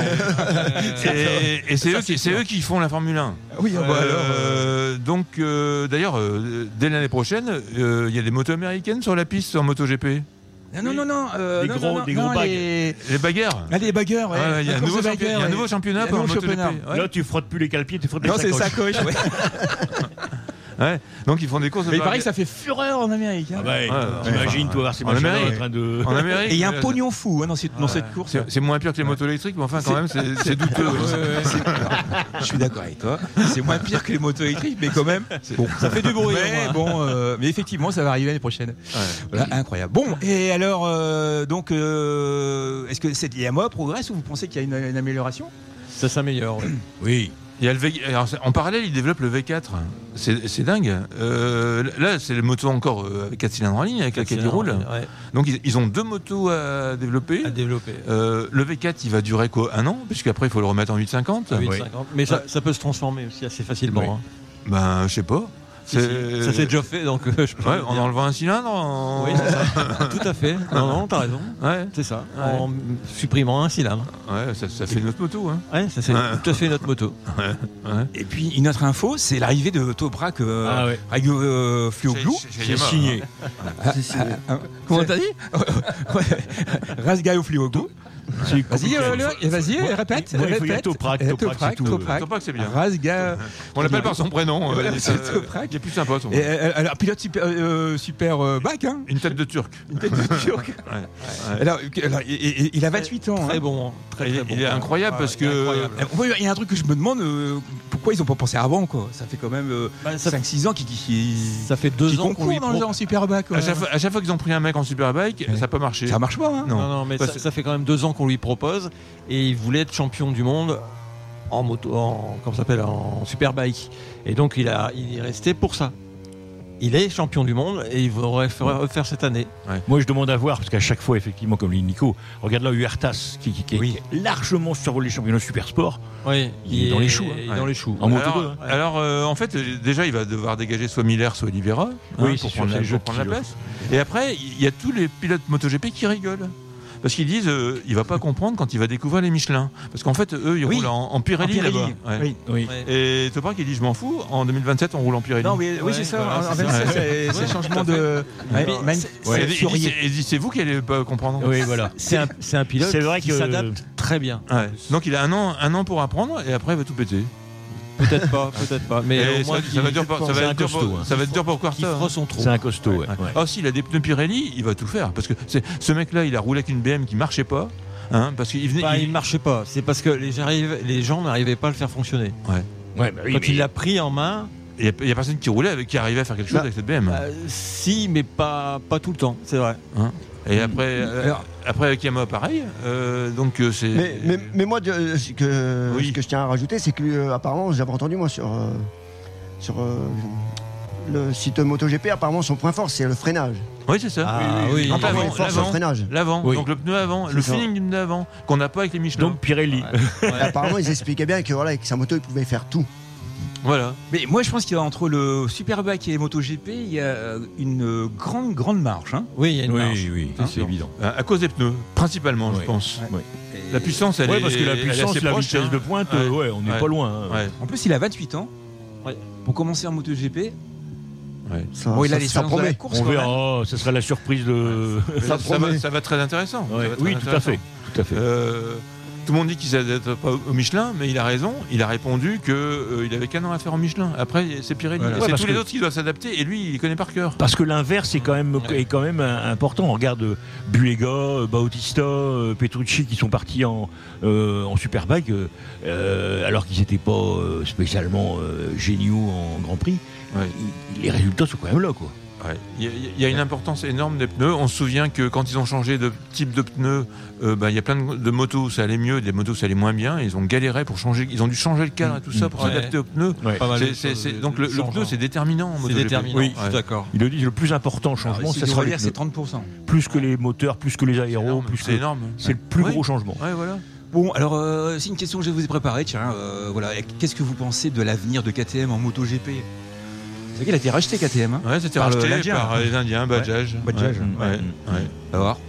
S3: Et c'est eux qui font la Formule 1.
S2: Oui,
S3: Donc, d'ailleurs, dès l'année prochaine, il y a des motos américaines sur la piste en MotoGP.
S2: Non.
S4: Des gros bagues.
S3: Les bagarres.
S2: Les bagarres, ouais.
S3: Il y a un nouveau championnat
S2: Il y a un
S3: pour
S2: nouveau
S3: MotoGP.
S2: championnat.
S3: Ouais.
S4: Là, tu frottes plus les cale-pieds, tu frottes les
S2: Non, c'est
S4: sacoches.
S2: sacoche. Ouais.
S3: Ouais. Donc, ils font des courses de
S2: Mais il paraît
S3: bagarres.
S2: que ça fait fureur en Amérique. Hein.
S4: T'imagines, toi, voir ces
S3: En
S4: machins
S3: Amérique.
S4: en train de.
S3: En Amérique.
S2: Et il y a un pognon fou hein, dans cette course.
S3: C'est moins pire que les motos électriques, mais enfin, quand même, c'est douteux.
S2: Je suis d'accord avec toi. C'est moins pire que les motos électriques, mais quand même. Bon,
S6: Ça fait du bruit.
S2: mais
S6: au moins.
S2: mais effectivement, ça va arriver l'année prochaine.
S3: Ouais.
S2: Voilà, incroyable. Bon, et alors, est-ce que cette Yamaha progresse ou vous pensez qu'il y a une amélioration?
S6: Ça s'améliore. Oui.
S2: Oui.
S3: Il y a le Alors, en parallèle, ils développent le V4. C'est dingue. Là, c'est le moto encore avec 4 cylindres en ligne, avec laquelle ils roulent.
S6: Ouais,
S3: Donc, ils ont 2 motos à développer.
S6: à développer.
S3: Le V4, il va durer quoi, 1 an, puisqu'après, il faut le remettre en 850.
S6: 850. Mais ça peut se transformer aussi assez facilement.
S4: Oui.
S6: Hein.
S3: Je sais pas.
S6: Ça s'est déjà fait, donc je peux
S3: Ouais,
S6: le
S3: en
S6: dire.
S3: enlevant un cylindre.
S6: Oui, c'est ça. Tout à fait. Non, t'as raison.
S3: Ouais,
S6: C'est ça.
S3: Ouais.
S6: En supprimant un cylindre.
S3: ouais, ça fait notre moto. Hein.
S6: Ouais, ça c'est tout à fait notre moto.
S3: Ouais.
S2: Et puis, une autre info, c'est l'arrivée de Toprak Flioglu.
S3: Chez Yamaha,
S4: signé.
S6: Comment t'as dit?
S2: Rasgaio Flioglu. Vas-y, répète.
S4: Moi, il faut y aller Toprak, c'est tout.
S3: Toprak, c'est bien.
S2: Rasga.
S3: On l'appelle par son prénom.
S2: Voilà,
S3: il
S2: c'est Toprak.
S3: est plus sympa, son
S2: Et, alors, pilote super bac, hein.
S3: Une tête de Turc.
S2: Une tête de Turc.
S3: Ouais.
S2: Alors, il a 28 ans.
S6: Très
S2: hein.
S6: bon. Très bon.
S3: Il est incroyable parce que.
S2: Ouais, il y a un truc que je me demande, pourquoi ils n'ont pas pensé avant, quoi. Ça fait quand même 5-6 ans
S6: Ça fait 2 ans qu'on lui
S2: concourent dans le Superbike.
S3: À chaque fois qu'ils ont pris un mec en Superbike, ça n'a pas marché.
S2: Ça marche pas, hein.
S6: Non, mais
S3: Parce-
S6: ça fait quand même 2 ans qu'on lui propose et il voulait être champion du monde en moto, comment ça s'appelle, en Superbike. Et donc il est resté pour ça. Il est champion du monde et il voudrait refaire cette année.
S4: Moi, je demande à voir, parce qu'à chaque fois, effectivement, comme dit Nico, regarde là, Huertas, qui est largement survolé les championnats super sport.
S6: Oui,
S4: Il est dans les choux, hein.
S6: Il est dans les choux.
S4: En moto 2.
S3: Alors, alors, en fait, déjà, il va devoir dégager soit Miller, soit Oliveira
S4: Oui,
S3: pour
S4: c'est sûr,
S3: prendre
S4: c'est le jeu
S3: la
S4: qui le
S3: place. Et après, il y a tous les pilotes MotoGP qui rigolent. Parce qu'ils disent il va pas comprendre quand il va découvrir les Michelin. Parce qu'en fait, eux, ils roulent en Pirelli, là-bas. Ouais.
S2: Oui.
S3: Et Toprak, il dit je m'en fous, en 2027, on roule en Pirelli.
S2: Non, mais oui, c'est ça.
S6: voilà,
S2: en
S6: c'est
S2: 27,
S6: ça.
S2: c'est le changement de.
S3: Il dit c'est vous qui allez pas comprendre.
S4: Oui, voilà.
S6: C'est un pilote
S4: C'est vrai
S6: qui
S4: que-
S6: s'adapte très bien.
S3: Ouais. Donc il a un an pour apprendre et après il va tout péter.
S6: Peut-être pas. Mais
S3: Et
S6: au moins
S3: ça va être dur pour
S4: c'est un costaud, hein.
S3: ça va être dur pour
S6: qui
S3: Quarta.
S6: fera son trou.
S4: C'est un costaud, ouais.
S3: Ah, s'il a des pneus Pirelli, il va tout faire. Parce que ce mec-là, il a roulé avec une BM qui marchait pas. Hein, parce qu'il venait.
S6: Il ne marchait pas. C'est parce que les gens n'arrivaient pas à le faire fonctionner.
S4: Ouais, bah oui,
S6: Quand
S4: mais-
S6: il l'a pris en main,
S3: Il y a personne qui roulait qui arrivait à faire quelque chose avec cette BM.
S6: si, mais pas tout le temps, c'est vrai.
S3: Hein. Et après, avec Yamaha, pareil. Donc c'est.
S5: Mais moi, ce que je tiens à rajouter, c'est que apparemment, j'avais entendu moi sur le site MotoGP, apparemment son point fort, c'est le freinage.
S3: Oui, c'est ça.
S6: Oui.
S3: Donc
S5: Apparemment, il force le freinage.
S3: L'avant.
S4: Oui.
S3: Donc le pneu avant,
S5: C'est
S3: le
S5: ça.
S3: feeling du pneu avant, qu'on n'a pas avec les Michelin.
S4: Donc Pirelli.
S5: Et apparemment, ils expliquaient bien que voilà, avec sa moto, il pouvait faire tout.
S3: Voilà.
S2: Mais moi, je pense qu'il y a entre le Superbike et les MotoGP, il y a une grande marge. Hein.
S6: Oui, il y a une marge.
S4: Oui,
S3: Hein,
S4: c'est évident.
S3: À cause des pneus, principalement, je
S4: Oui.
S3: pense.
S4: Oui.
S3: La puissance, elle
S4: Ouais,
S3: est.
S4: parce que la
S3: elle est
S4: puissance,
S3: assez
S4: la
S3: proche,
S4: vitesse
S3: hein.
S4: de pointe,
S3: Ouais.
S4: on n'est
S3: Ouais.
S4: pas loin. hein.
S3: Ouais.
S2: En plus, il a 28 ans.
S6: Ouais.
S2: Pour commencer en MotoGP.
S5: Ça,
S2: Bon, il a
S5: ça-
S2: les
S5: ça
S2: de la
S5: promet.
S2: course.
S4: On
S2: quand même.
S4: verra, ce sera la surprise de.
S5: Ça promet.
S3: Ça va être très intéressant.
S4: Ouais.
S3: Ça va être
S4: Oui,
S3: très
S4: tout à fait.
S3: intéressant.
S4: Tout à fait.
S3: Tout le monde dit qu'il ne s'adapte pas au Michelin, mais il a raison. Il a répondu qu'il avait qu'un an à faire en Michelin. Après, c'est Pirelli.
S4: Voilà.
S3: Et
S4: Ouais,
S3: c'est
S4: parce
S3: tous les
S4: que-
S3: autres qui doivent s'adapter. Et lui, il connaît par cœur.
S4: Parce que l'inverse est quand même important. On regarde Bulega, Bautista, Petrucci qui sont partis en Superbike alors qu'ils n'étaient pas spécialement géniaux en Grand Prix.
S3: Ouais.
S4: Les résultats sont quand même là, quoi.
S3: Ouais. Il y a une importance énorme des pneus. On se souvient que quand ils ont changé de type de pneus, il y a plein de motos où ça allait mieux, des motos où ça allait moins bien. Ils ont galéré pour changer. Ils ont dû changer le cadre et tout ça pour
S6: Ouais.
S3: s'adapter aux pneus.
S4: Ouais.
S6: Pas mal de
S3: C'est-
S6: choses
S3: donc le
S6: changeantes.
S3: pneu, c'est déterminant en
S6: C'est
S3: MotoGP.
S6: déterminant,
S3: Oui.
S6: je suis d'accord.
S4: Ils le disent, le plus important changement,
S2: Si
S4: ça
S2: je
S4: sera
S2: dois
S4: les
S2: dire, c'est
S4: pneus.
S2: 30%.
S4: Plus que les moteurs, plus que les aéros, plus
S3: C'est
S4: que...
S3: énorme.
S4: C'est le plus
S3: Ouais.
S4: gros changement.
S3: Ouais, voilà.
S2: Bon, alors, c'est une question que je vous ai préparée. Tiens, voilà. Qu'est-ce que vous pensez de l'avenir de KTM en MotoGP? Vous savez qu'il a été racheté, KTM. Hein.
S3: Ouais, c'était
S2: Par
S3: racheté
S2: l'Indien.
S3: par les Indiens, Bajaj.
S2: Bajaj.
S3: Ouais.
S2: Alors,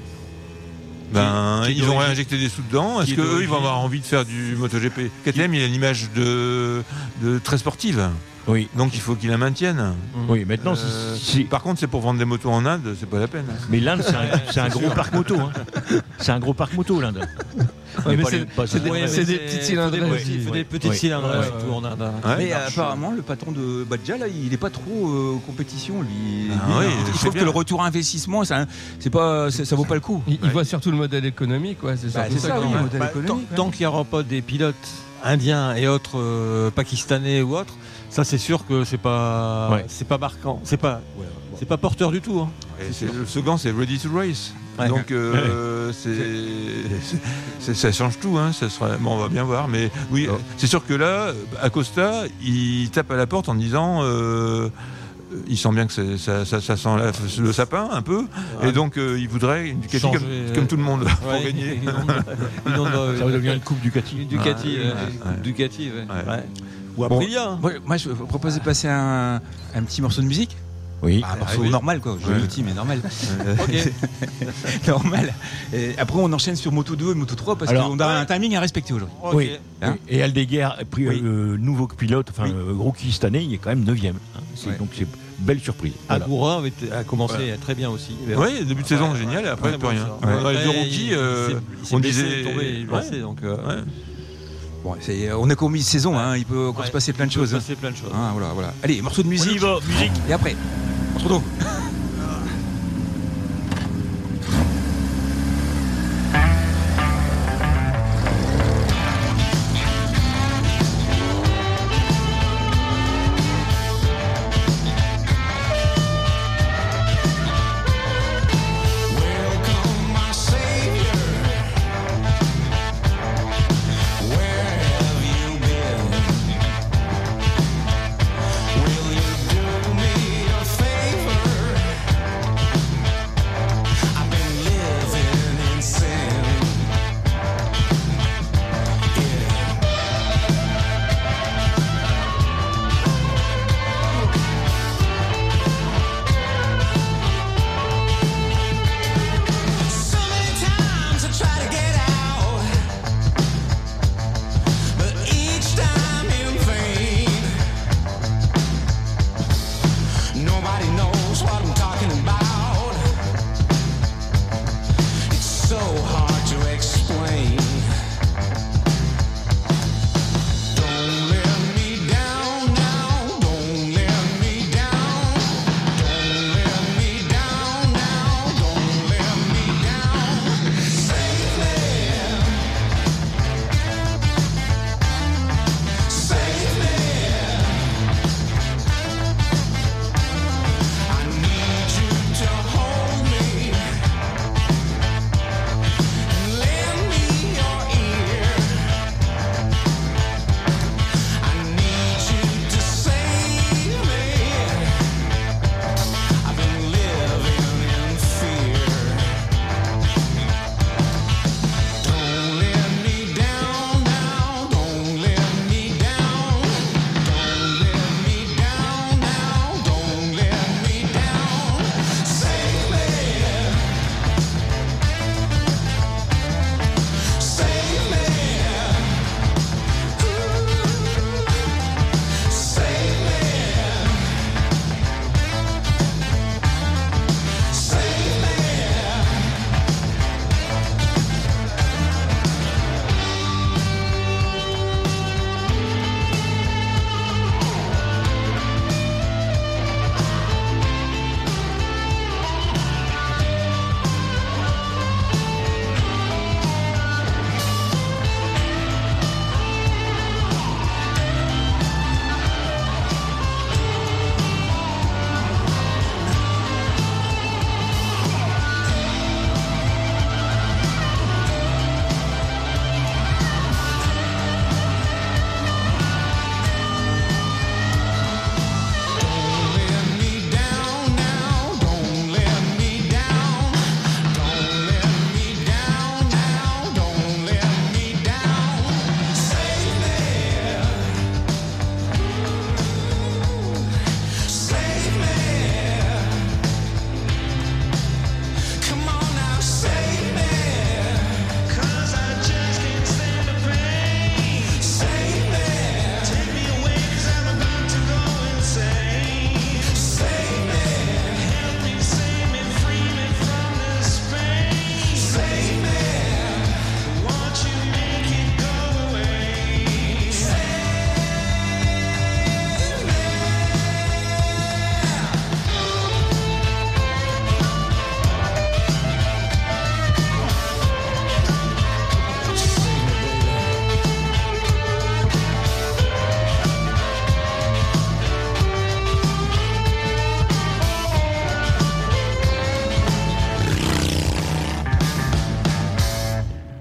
S3: Ben,
S2: Qui est
S3: ils ont
S2: d'origine-
S3: réinjecté des sous dedans. Est-ce
S2: qui est
S3: qu'eux, ils
S2: d'origine-
S3: vont avoir envie de faire du MotoGP? KTM, il a une image de très sportive.
S4: Oui.
S3: Donc il faut qu'il la maintienne.
S4: Oui, maintenant,
S3: Par contre, c'est pour vendre des motos en Inde, c'est pas la peine.
S4: mais l'Inde, c'est un gros parc moto. Hein. C'est un gros parc moto, l'Inde.
S7: Ouais, mais
S4: pas
S7: c'est-
S4: les- pas-
S7: c'est des-
S6: Ouais, mais
S7: c'est des petites cylindrées.
S6: Il faut des petites
S4: Ouais.
S6: cylindres
S7: Ouais.
S6: surtout en Inde.
S3: Ouais.
S2: mais apparemment, le patron de Badja, là, il n'est pas trop compétition. Lui,
S3: Ah oui,
S2: il
S3: c'est
S2: trouve
S3: bien.
S2: que le retour à investissement, ça vaut pas le coup.
S7: Il voit surtout le modèle économique, ouais, c'est
S2: Bah,
S7: surtout
S2: c'est ça,
S7: qui-
S2: oui, le modèle
S6: Bah,
S2: économique.
S6: tant qu'il n'y aura pas des pilotes indiens et autres pakistanais ou autres, ça c'est sûr que c'est pas marquant, c'est pas porteur du tout. Hein.
S3: Et le slogan, c'est Ready to Race.
S6: Ouais.
S3: Donc ça change tout. Hein. Ça sera, bon, on va bien voir. Mais oui, c'est sûr que là, Acosta, il tape à la porte en disant. Il sent bien que ça sent le sapin un peu, et donc il voudrait une Ducati
S6: Changer,
S3: comme tout le monde pour
S6: Ouais,
S3: gagner.
S4: Ça va devenir une coupe Ducati.
S6: Ducati,
S3: Ouais.
S6: Ducati, ouais.
S3: Ouais.
S6: Ouais. Ou Aprilia. hein.
S2: Moi, je vous propose de passer un petit morceau de musique.
S4: Oui.
S2: Un morceau
S3: oui.
S2: normal, quoi. Je
S3: Ouais.
S2: le dis, mais normal.
S6: Ok.
S2: Normal. Et après, on enchaîne sur Moto 2 et Moto 3 parce
S4: Alors,
S2: qu'on a un timing à respecter aujourd'hui.
S6: Ok.
S4: Oui.
S2: Hein
S4: Et Aldeguer a pris
S2: Oui.
S4: nouveau pilote, enfin
S2: Oui.
S4: rookie cette année, il est quand même 9e. Hein.
S2: Ouais.
S4: Donc c'est belle surprise. Voilà.
S6: Agura a commencé très bien aussi.
S3: Oui, début de saison génial, et après
S6: Ouais,
S3: plus rien.
S6: bon, ça.
S3: Dans les deux
S6: Après,
S3: rookies,
S6: il s'est
S3: on
S6: blessé,
S3: disait.
S6: tombé, blessé, donc
S3: Ouais.
S2: Bon, on a qu'au mi-saison, hein, il peut encore se passer plein de choses.
S6: Il peut se passer plein de choses.
S2: Hein, voilà. Allez, morceau de
S4: On y
S2: musique.
S4: va, musique.
S2: Et après, on se retrouve.
S9: Welcome, my savior. Where have you been? Will you do me a favor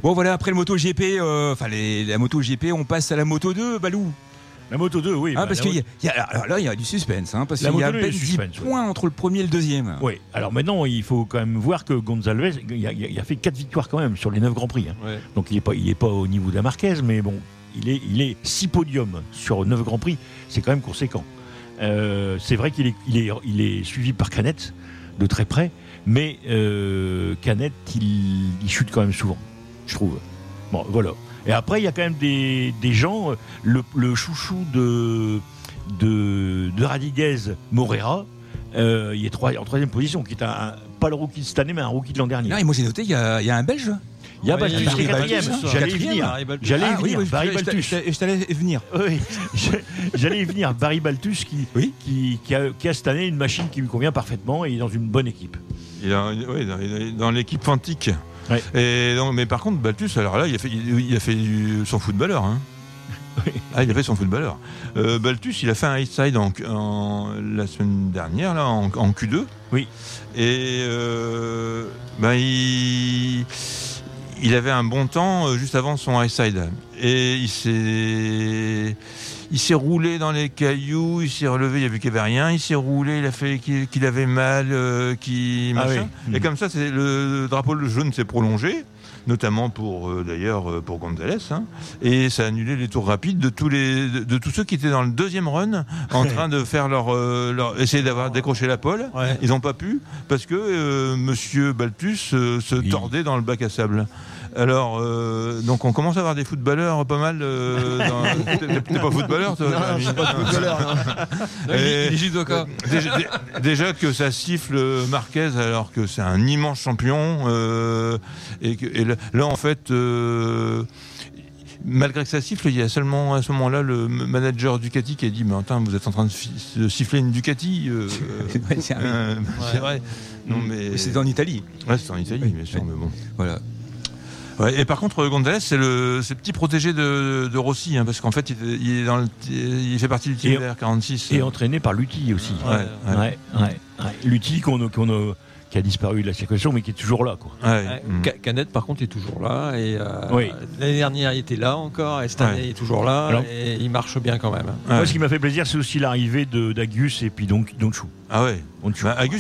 S2: Bon voilà, après le MotoGP, la MotoGP, on passe à la Moto 2, Balou.
S4: La Moto 2, oui.
S2: Parce qu'il y a du suspense, parce qu'il y a à peine 10 points entre le premier et le deuxième.
S4: Oui, alors maintenant, il faut quand même voir que Gonzalez, il a fait 4 victoires quand même sur les 9 Grands Prix.
S6: Ouais.
S4: Donc il est pas au niveau de la Marquez, mais bon, il est 6 podiums sur 9 Grands Prix, c'est quand même conséquent. C'est vrai qu'il est suivi par Canet de très près, mais Canet, il chute quand même souvent, je trouve. Bon, voilà. Et après, il y a quand même des gens, le chouchou de Rodriguez, Morera, il est en 3e position, qui est pas le rookie de cette année, mais un rookie de l'an dernier.
S2: Non, et moi j'ai noté, il y a un Belge.
S4: Il y a Baltus qui est 4e. J'allais y venir. Barry Baltus.
S2: Je t'allais venir.
S4: Oui, j'allais y venir. Barry Baltus qui a cette année une machine qui lui convient parfaitement et il est dans une bonne équipe.
S3: Il est dans l'équipe Fantique.
S4: Ouais.
S3: Mais par contre, Baltus, alors là, il a fait son footballeur. Hein. Il a fait son footballeur. Baltus, il a fait un high side la semaine dernière, là, en Q2.
S4: Oui.
S3: Et il avait un bon temps juste avant son high side. Et il s'est roulé dans les cailloux, il s'est relevé, il a vu qu'il n'y avait rien, il s'est roulé, il a fait qu'il avait mal, machin.
S4: Oui.
S3: Et comme ça, le drapeau jaune s'est prolongé, notamment pour Gonzalez, hein, et ça a annulé les tours rapides de tous ceux qui étaient dans le deuxième run en train de faire essayer décrocher la pole.
S6: Ouais.
S3: Ils n'ont pas pu parce que Monsieur Baltus se tordait dans le bac à sable. Alors, donc on commence à avoir des footballeurs pas mal. T'es pas footballeur, toi?
S5: Non, je suis pas footballeur.
S6: Il est judoka.
S3: Déjà que ça siffle Marquez alors que c'est un immense champion. Et là, en fait, malgré que ça siffle, il y a seulement à ce moment-là le manager Ducati qui a dit mais attends, vous êtes en train de siffler une Ducati.
S2: C'est
S3: vrai. Non, mais
S2: c'était en Italie.
S3: Ouais, c'était en Italie, bien sûr, mais bon.
S2: Voilà.
S3: Ouais, et par contre, Gonzalez, c'est le petit protégé de Rossi, hein, parce qu'en fait, il fait partie du team R46.
S4: Et entraîné par Lutti aussi. Ouais. Lutti qui a disparu de la circulation, mais qui est toujours là, quoi.
S6: Canet, par contre, est toujours là. Et l'année dernière, il était là encore, et cette année, il est toujours là. Alors, et il marche bien quand même.
S4: Moi, ce qui m'a fait plaisir, c'est aussi l'arrivée d'Agus et puis Donchou.
S3: Ah ouais. Agus,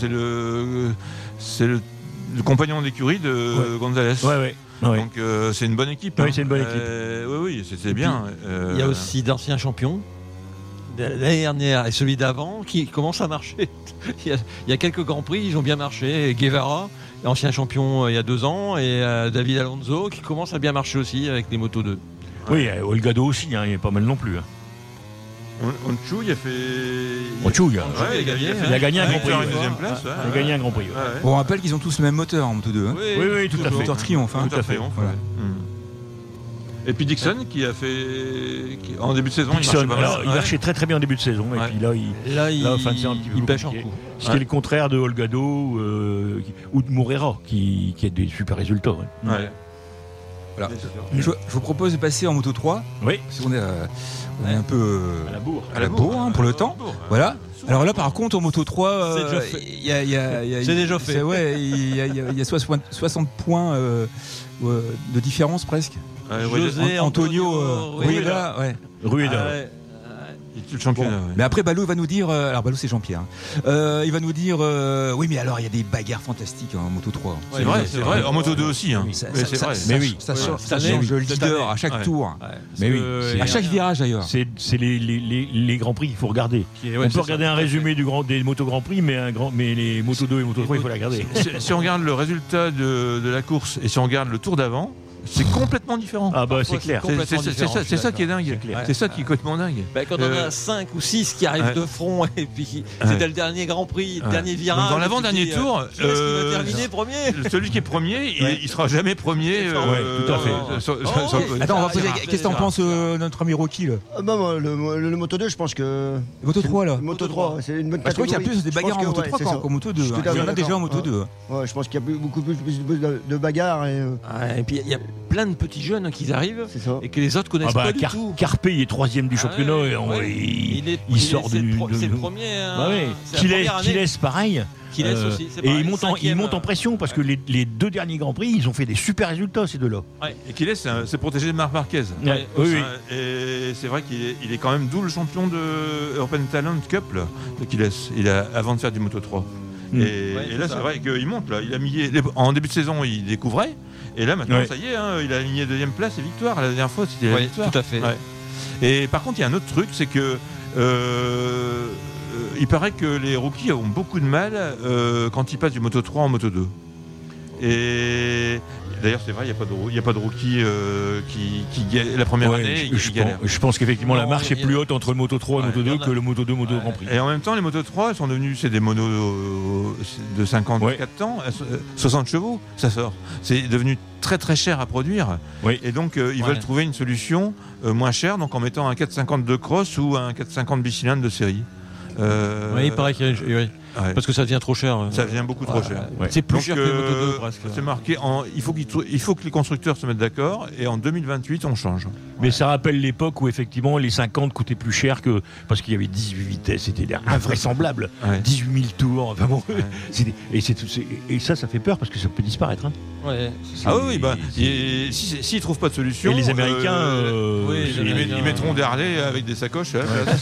S3: c'est le compagnon d'écurie de Gonzalez.
S4: Ouais.
S3: Donc c'est une bonne équipe.
S4: Oui, c'est une bonne équipe.
S3: Oui, c'était bien.
S6: Il y a aussi d'anciens champions de l'année dernière et celui d'avant qui commencent à marcher. Il y a quelques grands prix, ils ont bien marché. Guevara, ancien champion il y a 2 ans, et David Alonso qui commence à bien marcher aussi avec les Moto 2.
S4: Oui, Olgado aussi, il est pas mal non plus.
S3: Onchou, il a fait.
S4: Il a gagné un Grand Prix.
S3: Il
S4: a gagné un Grand Prix.
S2: On rappelle qu'ils ont tous le même moteur en Moto 2. Hein.
S4: Oui, tout à fait.
S2: Moteur Triomphe.
S3: Tout à fait. Voilà. Et puis Dixon qui a fait en début de saison, il
S4: marchait très très bien en début de saison. Et puis là, il
S6: pêche en coup.
S4: Ce qui est le contraire de Olgado ou de Morera qui a des super résultats.
S2: Voilà. Je vous propose de passer en Moto 3.
S4: Oui.
S2: Parce qu'on est un peu
S4: à la bourre
S2: hein, pour le temps. Voilà. Alors là, par contre, en Moto 3,
S6: c'est déjà fait.
S2: Il y a 60 points de différence presque.
S6: José
S2: Antonio Rueda.
S4: Rueda.
S3: Le championnat.
S2: Bon. Mais après, Balou va nous dire. Alors, Balou, c'est Jean-Pierre. Il va nous dire. Oui, mais alors, il y a des bagarres fantastiques en Moto 3.
S3: C'est vrai. En Moto 2 aussi. Hein.
S2: C'est
S3: vrai.
S2: Mais oui, ça change le leader à chaque tour.
S4: Mais oui.
S2: À chaque virage d'ailleurs.
S4: C'est les Grands Prix qu'il faut regarder. On peut regarder un résumé des Moto Grand Prix, mais les Moto 2 et Moto 3, il faut les regarder.
S3: Si on regarde le résultat de la course et si on regarde le tour d'avant, c'est complètement différent.
S4: Ah bah c'est clair.
S3: C'est ça qui est dingue. C'est ça qui est complètement dingue.
S6: Quand on a 5 ou 6 qui arrivent de front et puis c'était le dernier Grand Prix, le dernier virage.
S3: Dans l'avant-dernier tour,
S6: qui va terminer premier.
S3: Celui qui est premier, il sera jamais premier.
S4: Tout à fait.
S2: Attends, on va poser. Qu'est-ce que t'en penses, notre ami Rocky là?
S5: Le Moto 2, je pense que.
S2: Moto 3 là.
S5: Moto 3, c'est une bonne
S2: Je crois qu'il y a plus de bagarres en Moto 3 qu'en Moto 2. Il y en a déjà en Moto 2.
S5: Ouais, je pense qu'il y a beaucoup plus de bagarres.
S6: Et puis il y a plein de petits jeunes qui arrivent
S5: C'est ça.
S6: et que les autres connaissent pas du tout.
S4: Carpe, il est 3e du championnat.
S6: ouais,
S4: et
S6: ouais.
S4: il sort
S6: c'est
S4: du.
S6: c'est le premier.
S4: Bah ouais.
S6: C'est la première année.
S4: Qu'il laisse pareil.
S6: Qui laisse aussi. c'est
S4: Et
S6: pareil,
S4: il monte
S6: cinquième,
S4: en pression parce que les 2 derniers Grands Prix, ils ont fait des super résultats, ces deux-là.
S3: Et qu'il c'est protégé de Marc Marquez.
S4: Ouais, oui.
S3: Et c'est vrai qu'il est quand même double champion de European Talent Cup là, avant de faire du Moto 3.
S4: Mm.
S3: Et là, c'est vrai qu'il monte. Là. Il a mis, en début de saison, il découvrait. Et là, maintenant, ça y est, il a aligné 2e place et victoire. La dernière fois, c'était la victoire.
S6: tout à fait.
S3: Ouais. Et par contre, il y a un autre truc, c'est que il paraît que les rookies ont beaucoup de mal quand ils passent du Moto 3 en Moto 2. Et d'ailleurs, c'est vrai, il n'y a pas de rookie qui la première année.
S4: Je pense qu'effectivement, la marche est
S6: il y a-
S4: plus haute entre le Moto 3 et le Moto 2 que le Moto 2, Moto
S6: Ouais.
S4: Grand Prix.
S3: Et en même temps, les Moto 3 sont devenus des monos de 54 ans, 60 chevaux, ça sort. C'est devenu très très cher à produire.
S4: Oui.
S3: Et donc, ils veulent trouver une solution moins chère, donc en mettant un 450 de cross ou un 450 bicylindre de série.
S6: Oui, il paraît qu'il y a
S3: ouais.
S6: parce que ça devient trop cher.
S3: Ça devient beaucoup trop cher.
S4: Ouais.
S6: C'est plus
S3: Donc,
S6: cher que le Moto 2 presque.
S3: c'est marqué il faut que les constructeurs se mettent d'accord et en 2028 on change.
S4: Mais ça rappelle l'époque où effectivement les 50 coûtaient plus cher que parce qu'il y avait 18 vitesses, c'était invraisemblable.
S3: Ouais.
S4: 18 000 tours, enfin bon,
S3: Ouais.
S4: et ça fait peur parce que ça peut disparaître. Hein.
S6: Ouais.
S3: Ah oui, s'ils trouvent pas de solution.
S4: Et les Américains,
S3: ils mettront des Harley avec des sacoches.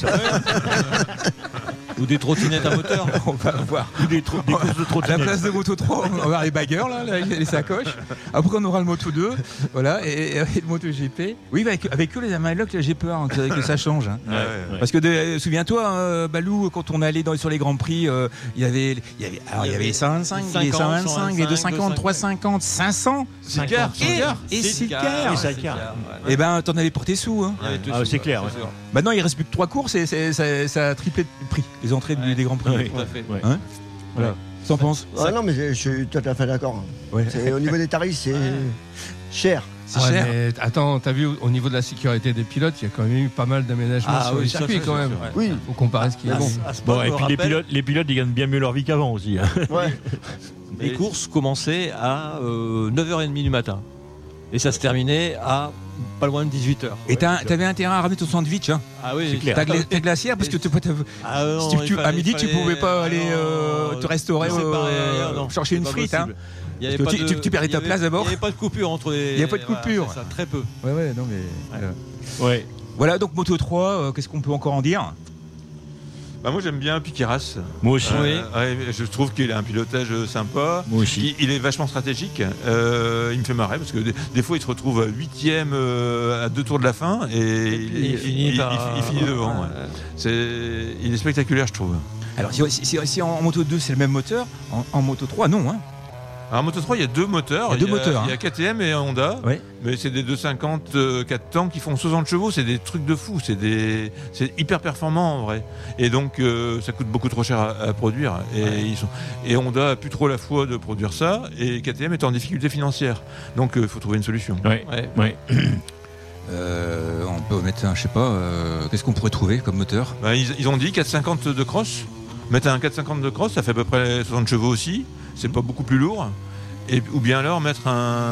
S6: Ou des trottinettes à moteur.
S2: On va voir.
S4: Des courses de
S2: À la
S4: trottinettes.
S2: place de Moto 3, on va avoir les baggers, là, avec les sacoches. Après, on aura le Moto 2, voilà, et le Moto GP. Oui, avec eux, les Amalok, j'ai peur hein, que ça change. Hein.
S3: Ouais.
S2: Parce que souviens-toi, Balou, quand on allait sur les Grands Prix, il y avait les 125, les 125, les 250, 350, 500.
S3: Sicard.
S2: Et Sicard.
S6: Sicard.
S2: Et ben, t'en avais pour tes sous. Hein.
S4: Ah, c'est clair. Ouais.
S2: Maintenant, il reste plus que 3 courses et ça a triplé de prix, les entrées des Grands Prix.
S4: Ouais.
S6: Tout à fait.
S4: Ouais.
S2: Hein voilà. T'en penses
S5: Ah non, mais je suis tout à fait d'accord.
S2: Ouais.
S5: Au niveau des tarifs, c'est cher.
S2: C'est cher.
S7: Mais attends, t'as vu au niveau de la sécurité des pilotes, il y a quand même eu pas mal d'aménagements sur le circuit quand même.
S5: Oui.
S7: Faut comparer ce qu'il y a.
S5: Bon.
S4: Bon, et puis les pilotes, ils gagnent bien mieux leur vie qu'avant aussi. Hein.
S5: Ouais.
S6: Les courses commençaient à 9h30 du matin. Et ça se terminait à pas loin de 18h.
S2: Et t'avais intérêt à ramener ton sandwich, hein.
S6: Ah oui,
S4: C'est clair.
S2: T'as glacière parce que à midi tu pouvais pas aller te restaurer, chercher une frite, hein.
S6: Il y
S2: Parce que tu perdais ta place d'abord.
S6: Il n'y avait pas de coupure entre les.
S2: Il y avait pas de coupure.
S6: C'est ça, très peu.
S2: Ouais, non mais.
S4: Ouais.
S2: Voilà, donc Moto 3, qu'est-ce qu'on peut encore en dire?
S3: Bah moi j'aime bien Piqueras.
S4: Moi aussi.
S3: Je trouve qu'il a un pilotage sympa.
S4: Moi aussi.
S3: Il est vachement stratégique. Il me fait marrer parce que des fois il se retrouve 8e à 2 tours de la fin et il finit devant. Ouais. Il est spectaculaire, je trouve.
S2: Alors si en Moto 2 c'est le même moteur, en Moto 3 non, hein.
S3: Alors en Moto 3 il y a deux moteurs.
S2: Il y a deux moteurs,
S3: Il y a KTM et Honda.
S2: Ouais.
S3: Mais c'est des 250 4 temps qui font 60 chevaux. C'est des trucs de fou. C'est hyper performant en vrai. Et donc ça coûte beaucoup trop cher à produire. Et Honda a plus trop la foi de produire ça. Et KTM est en difficulté financière. Donc il faut trouver une solution.
S4: Ouais.
S2: On peut mettre je sais pas, qu'est-ce qu'on pourrait trouver comme moteur?
S3: Ben, ils ont dit 450 de cross. Mettre un 450 de cross, ça fait à peu près 60 chevaux aussi. C'est pas beaucoup plus lourd. Ou bien alors mettre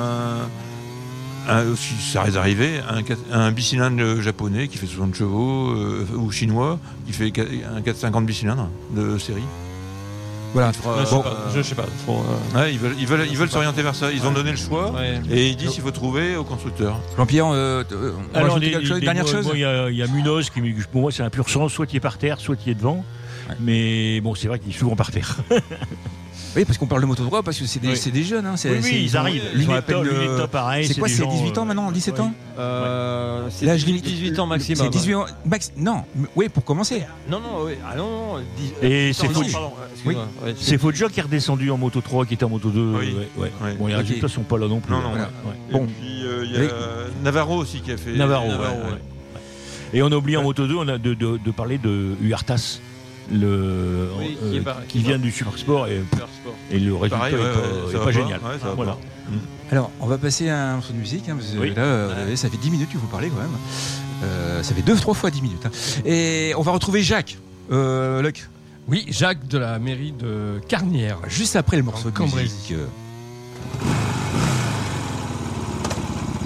S3: si ça risque d'arriver, un bicylindre japonais qui fait 60 chevaux ou chinois qui fait un 450 bicylindre de série.
S2: Voilà.
S6: Je sais pas.
S3: Ouais, ils veulent s'orienter vers ça. Ils ont donné le choix et ils disent qu'il faut trouver au constructeur.
S2: Jean-Pierre, on va
S4: Alors,
S2: ajouter quelque chose, dernière chose.
S4: Il y a Munoz qui, pour moi, c'est un pur sang. Soit il est par terre, soit il est devant.
S2: Ouais.
S4: Mais bon, c'est vrai qu'il est souvent par terre.
S2: Oui, parce qu'on parle de Moto 3 parce que c'est des jeunes. Hein.
S4: Ils arrivent. L'Unetta, pareil.
S2: C'est quoi, c'est 18 ans maintenant, 17 ans L'âge limite
S6: 18 ans maximum.
S2: C'est 18 ans max. Non, oui, pour commencer.
S6: Non, oui. Ah non.
S4: Et c'est faux.
S6: Oui.
S4: C'est Foggia qui est redescendu en Moto 3, qui était en Moto 2.
S3: Oui.
S4: Ouais.
S3: Ouais.
S4: Bon, les résultats ne sont pas là non plus.
S3: Non.
S4: Voilà.
S3: Ouais.
S2: Bon.
S3: Et puis il y a Navarro aussi qui a fait.
S4: Navarro,
S3: ouais.
S4: Et on a oublié en Moto 2 on a de parler de Huertas, qui vient du Super Sport et le résultat
S3: Pareil,
S4: n'est pas génial.
S3: Ouais, ça va
S4: Voilà.
S3: pas.
S2: Alors, on va passer à un morceau de musique. Hein, parce que
S4: Oui.
S2: là, ça fait 10 minutes que vous parlez quand même. Ça fait 2-3 fois 10 minutes. Hein. Et on va retrouver Jacques. Luc,
S7: Oui, Jacques de la mairie de Carnières.
S2: juste après le morceau de
S7: Cambrésis.
S2: musique.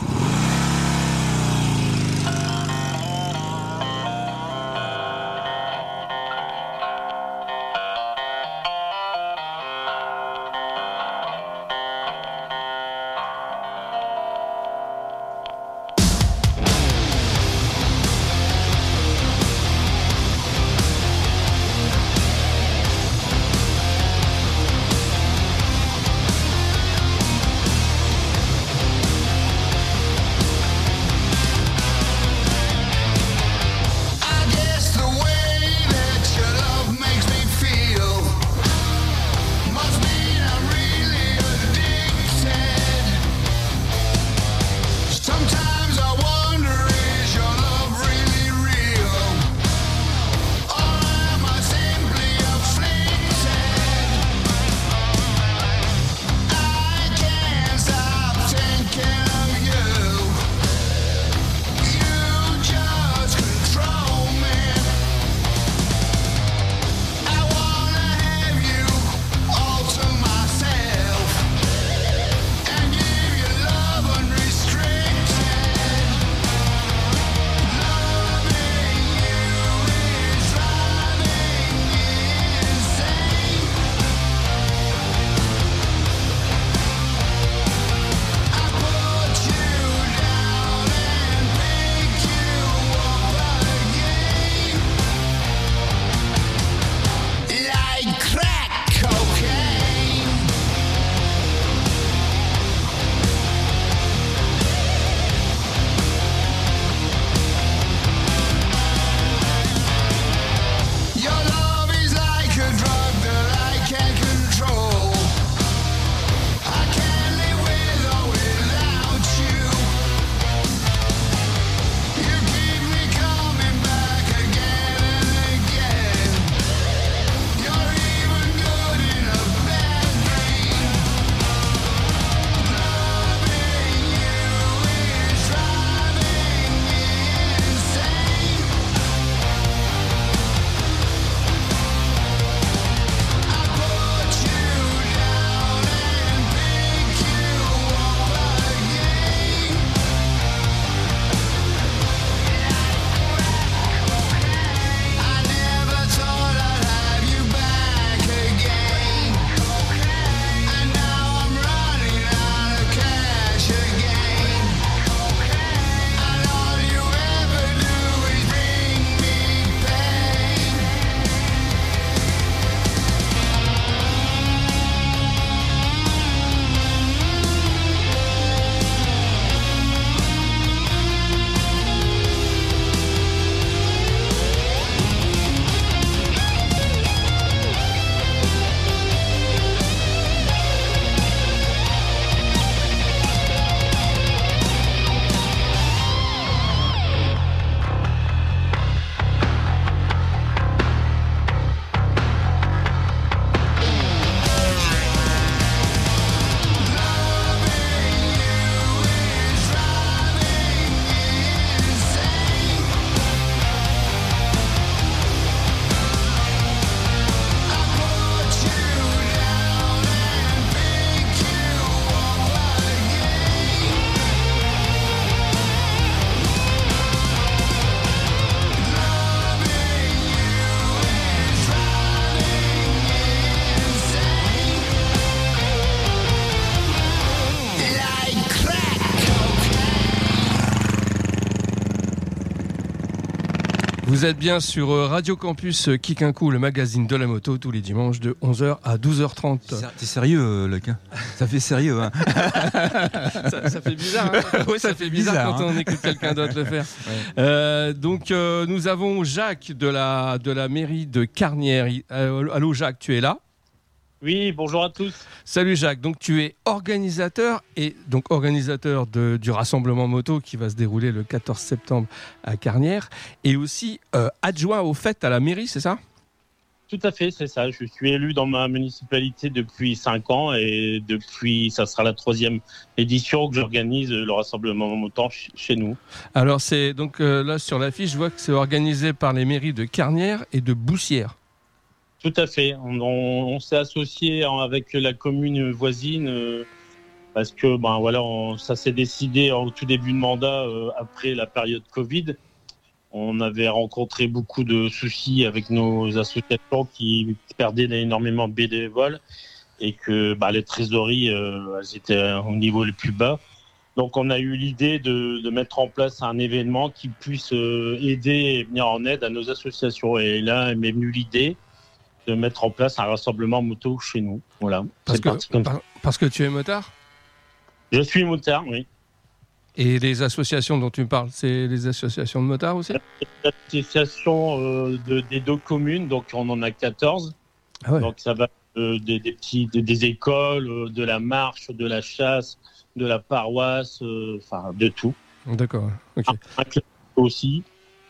S7: Vous êtes bien sur Radio Campus Kick un coup, le magazine de la moto, tous les dimanches de 11h à 12h30.
S2: T'es sérieux, Luc, hein? Ça fait sérieux, hein?
S7: Ça fait bizarre, hein?
S2: Oui,
S7: Ça fait bizarre quand on écoute quelqu'un d'autre le faire. Donc nous avons Jacques de la mairie de Carnières. Allô Jacques, tu es là?
S10: Oui, bonjour à tous.
S7: Salut Jacques, donc tu es organisateur du rassemblement moto qui va se dérouler le 14 septembre à Carnières et aussi adjoint aux fêtes à la mairie, c'est ça?
S10: Tout à fait, c'est ça. Je suis élu dans ma municipalité depuis 5 ans et ça sera la 3e édition que j'organise le rassemblement moto chez nous.
S7: Alors c'est donc là sur l'affiche, je vois que c'est organisé par les mairies de Carnières et de Boussières.
S10: Tout à fait. On s'est associé avec la commune voisine parce que ça s'est décidé au tout début de mandat après la période Covid. On avait rencontré beaucoup de soucis avec nos associations qui perdaient énormément de bénévoles et que les trésoreries elles étaient au niveau le plus bas. Donc on a eu l'idée de mettre en place un événement qui puisse aider et venir en aide à nos associations. Et là, m'est venue l'idée de mettre en place un rassemblement moto chez nous. Voilà.
S7: Parce que tu es motard?
S10: Je suis motard, oui.
S7: Et les associations dont tu me parles, c'est les associations de motards aussi?
S10: Les associations des 2 communes, donc on en a 14.
S7: Ah ouais.
S10: Donc ça va des écoles, de la marche, de la chasse, de la paroisse, de tout.
S7: D'accord, ok.
S10: Un club aussi.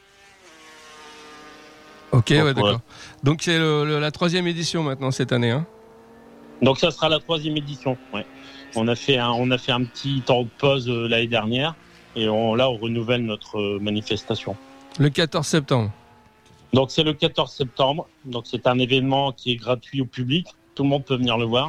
S7: Ok, ouais, d'accord. Donc c'est la 3e édition maintenant cette année, hein?
S10: Donc ça sera la 3e édition, ouais. On a fait un petit temps de pause l'année dernière et on renouvelle notre manifestation.
S7: Le 14 septembre.
S10: Donc c'est le 14 septembre. Donc c'est un événement qui est gratuit au public. Tout le monde peut venir le voir.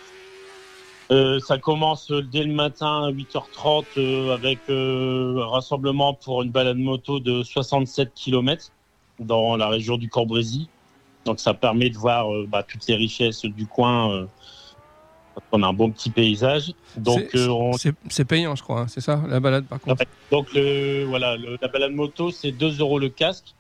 S10: Ça commence dès le matin à 8h30 avec un rassemblement pour une balade moto de 67 km dans la région du Cambrésis. Donc ça permet de voir toutes les richesses du coin. On a un bon petit paysage. Donc
S7: c'est payant, je crois, hein, c'est ça, la balade par contre.
S10: Donc la balade moto, c'est 2 € le casque.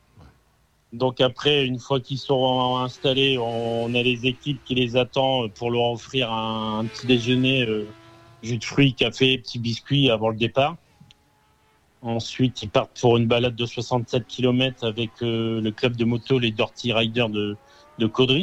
S10: Donc après, une fois qu'ils seront installés, on a les équipes qui les attendent pour leur offrir un petit déjeuner, jus de fruits, café, petits biscuits avant le départ. Ensuite, ils partent pour une balade de 67 km avec le club de moto, les Dirty Riders de Caudry.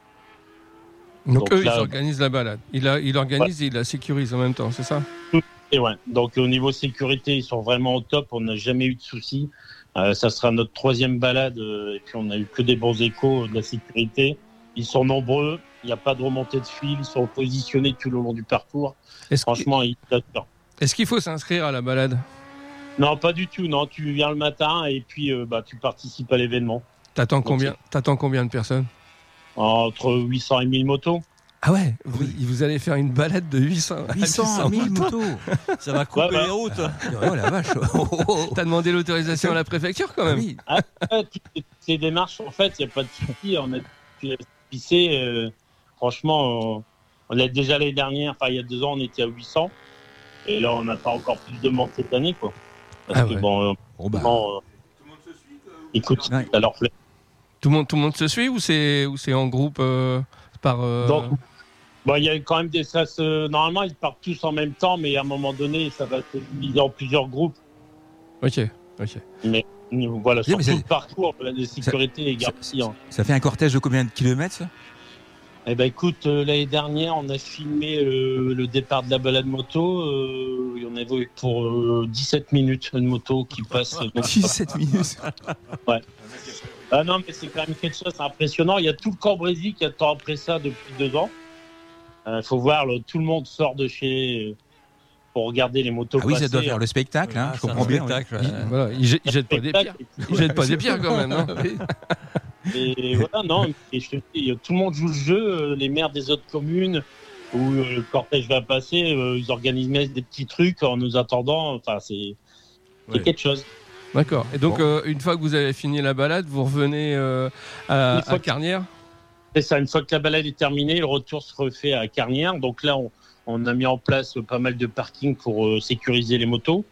S7: Donc eux, ils organisent la balade. Il organise et il la sécurise en même temps, c'est ça?
S10: Et ouais. Donc au niveau sécurité, ils sont vraiment au top. On n'a jamais eu de soucis. Ça sera notre 3e balade et puis on n'a eu que des bons échos de la sécurité. Ils sont nombreux. Il n'y a pas de remontée de fil. Ils sont positionnés tout le long du parcours. Franchement, ils adorent.
S7: Est-ce qu'il faut s'inscrire à la balade?
S10: Non, pas du tout. Non, tu viens le matin et puis tu participes à l'événement.
S7: T'attends combien de personnes?
S10: Entre 800 et 1000 motos.
S7: Ah ouais, vous allez faire une balade de 800
S2: à 1000 motos.
S6: Ça va couper les routes.
S2: Oh la vache.
S7: T'as demandé l'autorisation à la préfecture quand même?
S2: Oui.
S10: Toutes ces démarches, en fait, il n'y a pas de souci. On a pissé. Franchement, on l'a déjà l'année dernière. Enfin, il y a 2 ans, on était à 800. Et là, on n'a pas encore plus de monde cette année, quoi. Parce que tout le monde se suit. Écoute, ça leur plaît.
S7: Tout le monde se suit ou c'est en groupe par.
S10: Donc, il y a quand même normalement, ils partent tous en même temps, mais à un moment donné, ça va se diviser en plusieurs groupes.
S7: Ok.
S10: Mais voilà, sur tout le parcours, la sécurité est garantie.
S2: Ça fait un cortège de combien de kilomètres, ça?
S10: Eh ben, écoute, l'année dernière, on a filmé le départ de la balade moto. Il y en avait pour 17 minutes, une moto qui passe.
S2: 17 minutes.
S10: Ouais. Ah non, mais c'est quand même quelque chose d'impressionnant. Il y a tout le Cambrésis qui attend après ça depuis 2 ans. Faut voir, tout le monde sort de chez pour regarder les motos passer.
S2: Oui, ça doit faire le spectacle, hein, je comprends bien.
S7: Voilà, ils jettent pas des pierres. Ils jettent pas des pierres quand même, non?
S10: Et voilà, non, et je te dis, tout le monde joue le jeu, les maires des autres communes où le cortège va passer, ils organisent des petits trucs en nous attendant. Enfin, c'est quelque chose.
S7: D'accord. Et donc, une fois que vous avez fini la balade, vous revenez à Carnières?
S10: C'est ça, une fois que la balade est terminée, le retour se refait à Carnières. Donc là, on a mis en place pas mal de parkings pour sécuriser les motos.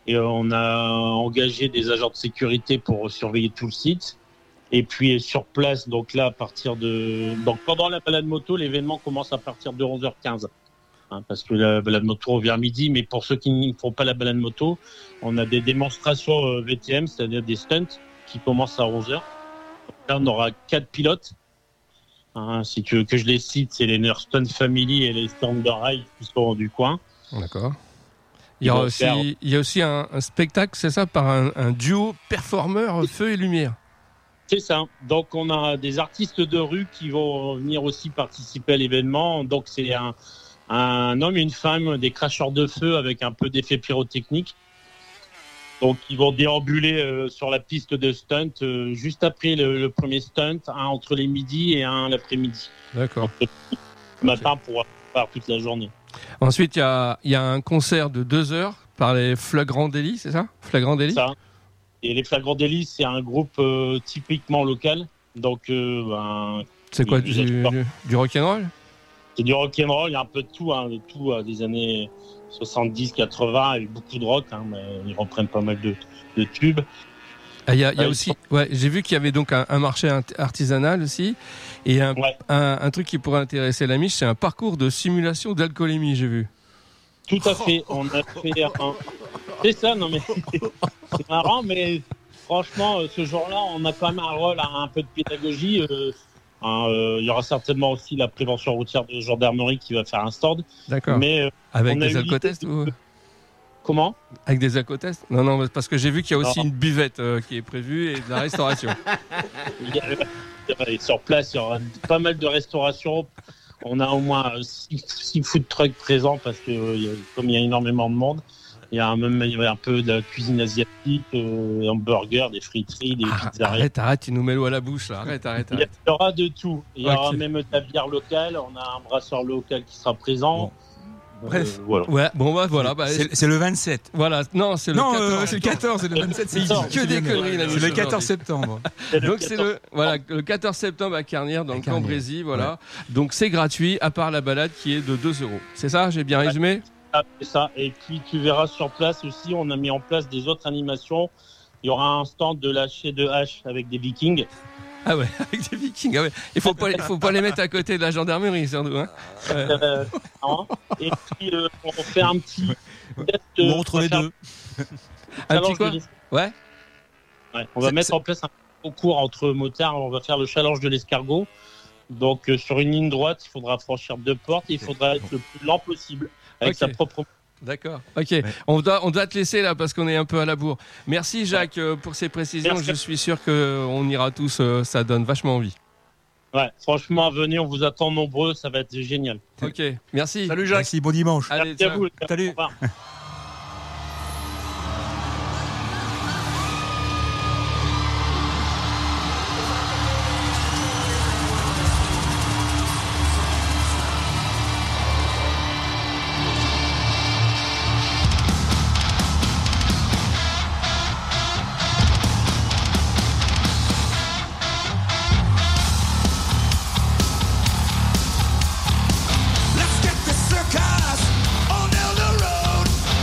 S10: Et on a engagé des agents de sécurité pour surveiller tout le site. Et puis sur place, donc là, donc pendant la balade moto, l'événement commence à partir de 11h15. Parce que la balade moto revient à midi, mais pour ceux qui ne font pas la balade moto, on a des démonstrations VTM, c'est-à-dire des stunts, qui commencent à 11h. Là, on aura 4 pilotes. Si tu veux que je les cite, c'est les Stunt Family et les Thunder Ride qui sont du coin.
S7: D'accord. Il y a aussi un spectacle, c'est ça, par un duo performeur feu et lumière.
S10: C'est ça. Donc, on a des artistes de rue qui vont venir aussi participer à l'événement. Donc, c'est un homme et une femme, des cracheurs de feu avec un peu d'effet pyrotechnique. Donc, ils vont déambuler sur la piste de stunt juste après le premier stunt, un entre les midis et un l'après-midi.
S7: D'accord.
S10: Donc, le matin pour faire toute la journée.
S7: Ensuite, il y a un concert de 2 heures par les Flagrant Délit, c'est ça? Flagrant Délit.
S10: Ça. Et les Flagrant Délit, c'est un groupe typiquement local. Donc,
S7: c'est quoi, du rock'n'roll?
S10: C'est du rock'n'roll, il y a un peu de tout, des années 70, 80, avec beaucoup de rock, mais ils reprennent pas mal de tubes.
S7: Il y a aussi, j'ai vu qu'il y avait donc un marché artisanal aussi, et un truc qui pourrait intéresser la Miche, c'est un parcours de simulation d'alcoolémie, j'ai vu.
S10: Tout à fait, on a fait c'est ça, non mais c'est marrant, mais franchement, ce jour-là, on a quand même un rôle, un peu de pédagogie. Il y aura certainement aussi la prévention routière de gendarmerie qui va faire un stand.
S7: D'accord.
S10: Mais
S7: avec des alcotests ou...
S10: Comment? Avec
S7: des alcotests? Non, parce que j'ai vu qu'il y a aussi une buvette qui est prévue et de la restauration.
S10: Sur place, il y aura pas mal de restauration. On a au moins 6 food trucks présents parce que comme il y a énormément de monde, il y a un peu de la cuisine asiatique, hamburgers, des friteries, des pizzerias.
S7: Arrête, tu nous mets l'eau à la bouche là. Arrête.
S10: Il y aura de tout. Il y aura même de la bière locale. On a un brasseur local qui sera présent.
S2: Bon. Bref,
S7: voilà. Ouais, voilà.
S2: C'est le 27.
S7: Voilà, non, c'est le 14.
S2: C'est le 14, c'est le 27. C'est
S7: que des conneries.
S2: C'est le 14 septembre.
S7: Donc c'est le 14 septembre à Carnières dans le Cambrésis, voilà. Ouais. Donc c'est gratuit à part la balade qui est de 2 €. C'est ça, j'ai bien résumé?
S10: C'est ça. Et puis tu verras sur place aussi, on a mis en place des autres animations. Il y aura un stand de lâcher de hache avec des Vikings.
S7: Ah ouais, avec des Vikings. Ah ouais. Il faut pas les mettre à côté de la gendarmerie, surtout. Hein.
S10: Et puis on fait un petit test.
S2: Entre les deux.
S7: Un petit quoi? Ouais.
S10: On va mettre en place un concours entre motards. On va faire le challenge de l'escargot. Donc sur une ligne droite, il faudra franchir 2 portes. Et il faudra être le plus lent possible avec sa propre.
S7: D'accord. Ok. Ouais. On doit te laisser là parce qu'on est un peu à la bourre. Merci Jacques pour ces précisions. Merci. Je suis sûr qu'on ira tous. Ça donne vachement envie.
S10: Ouais. Franchement, venez, on vous attend nombreux. Ça va être génial.
S7: Ok. Merci.
S2: Salut Jacques. Merci. Bon dimanche.
S7: Allez,
S10: merci à vous.
S2: Salut.
S10: Au revoir.
S9: Let's get the circus on down the road.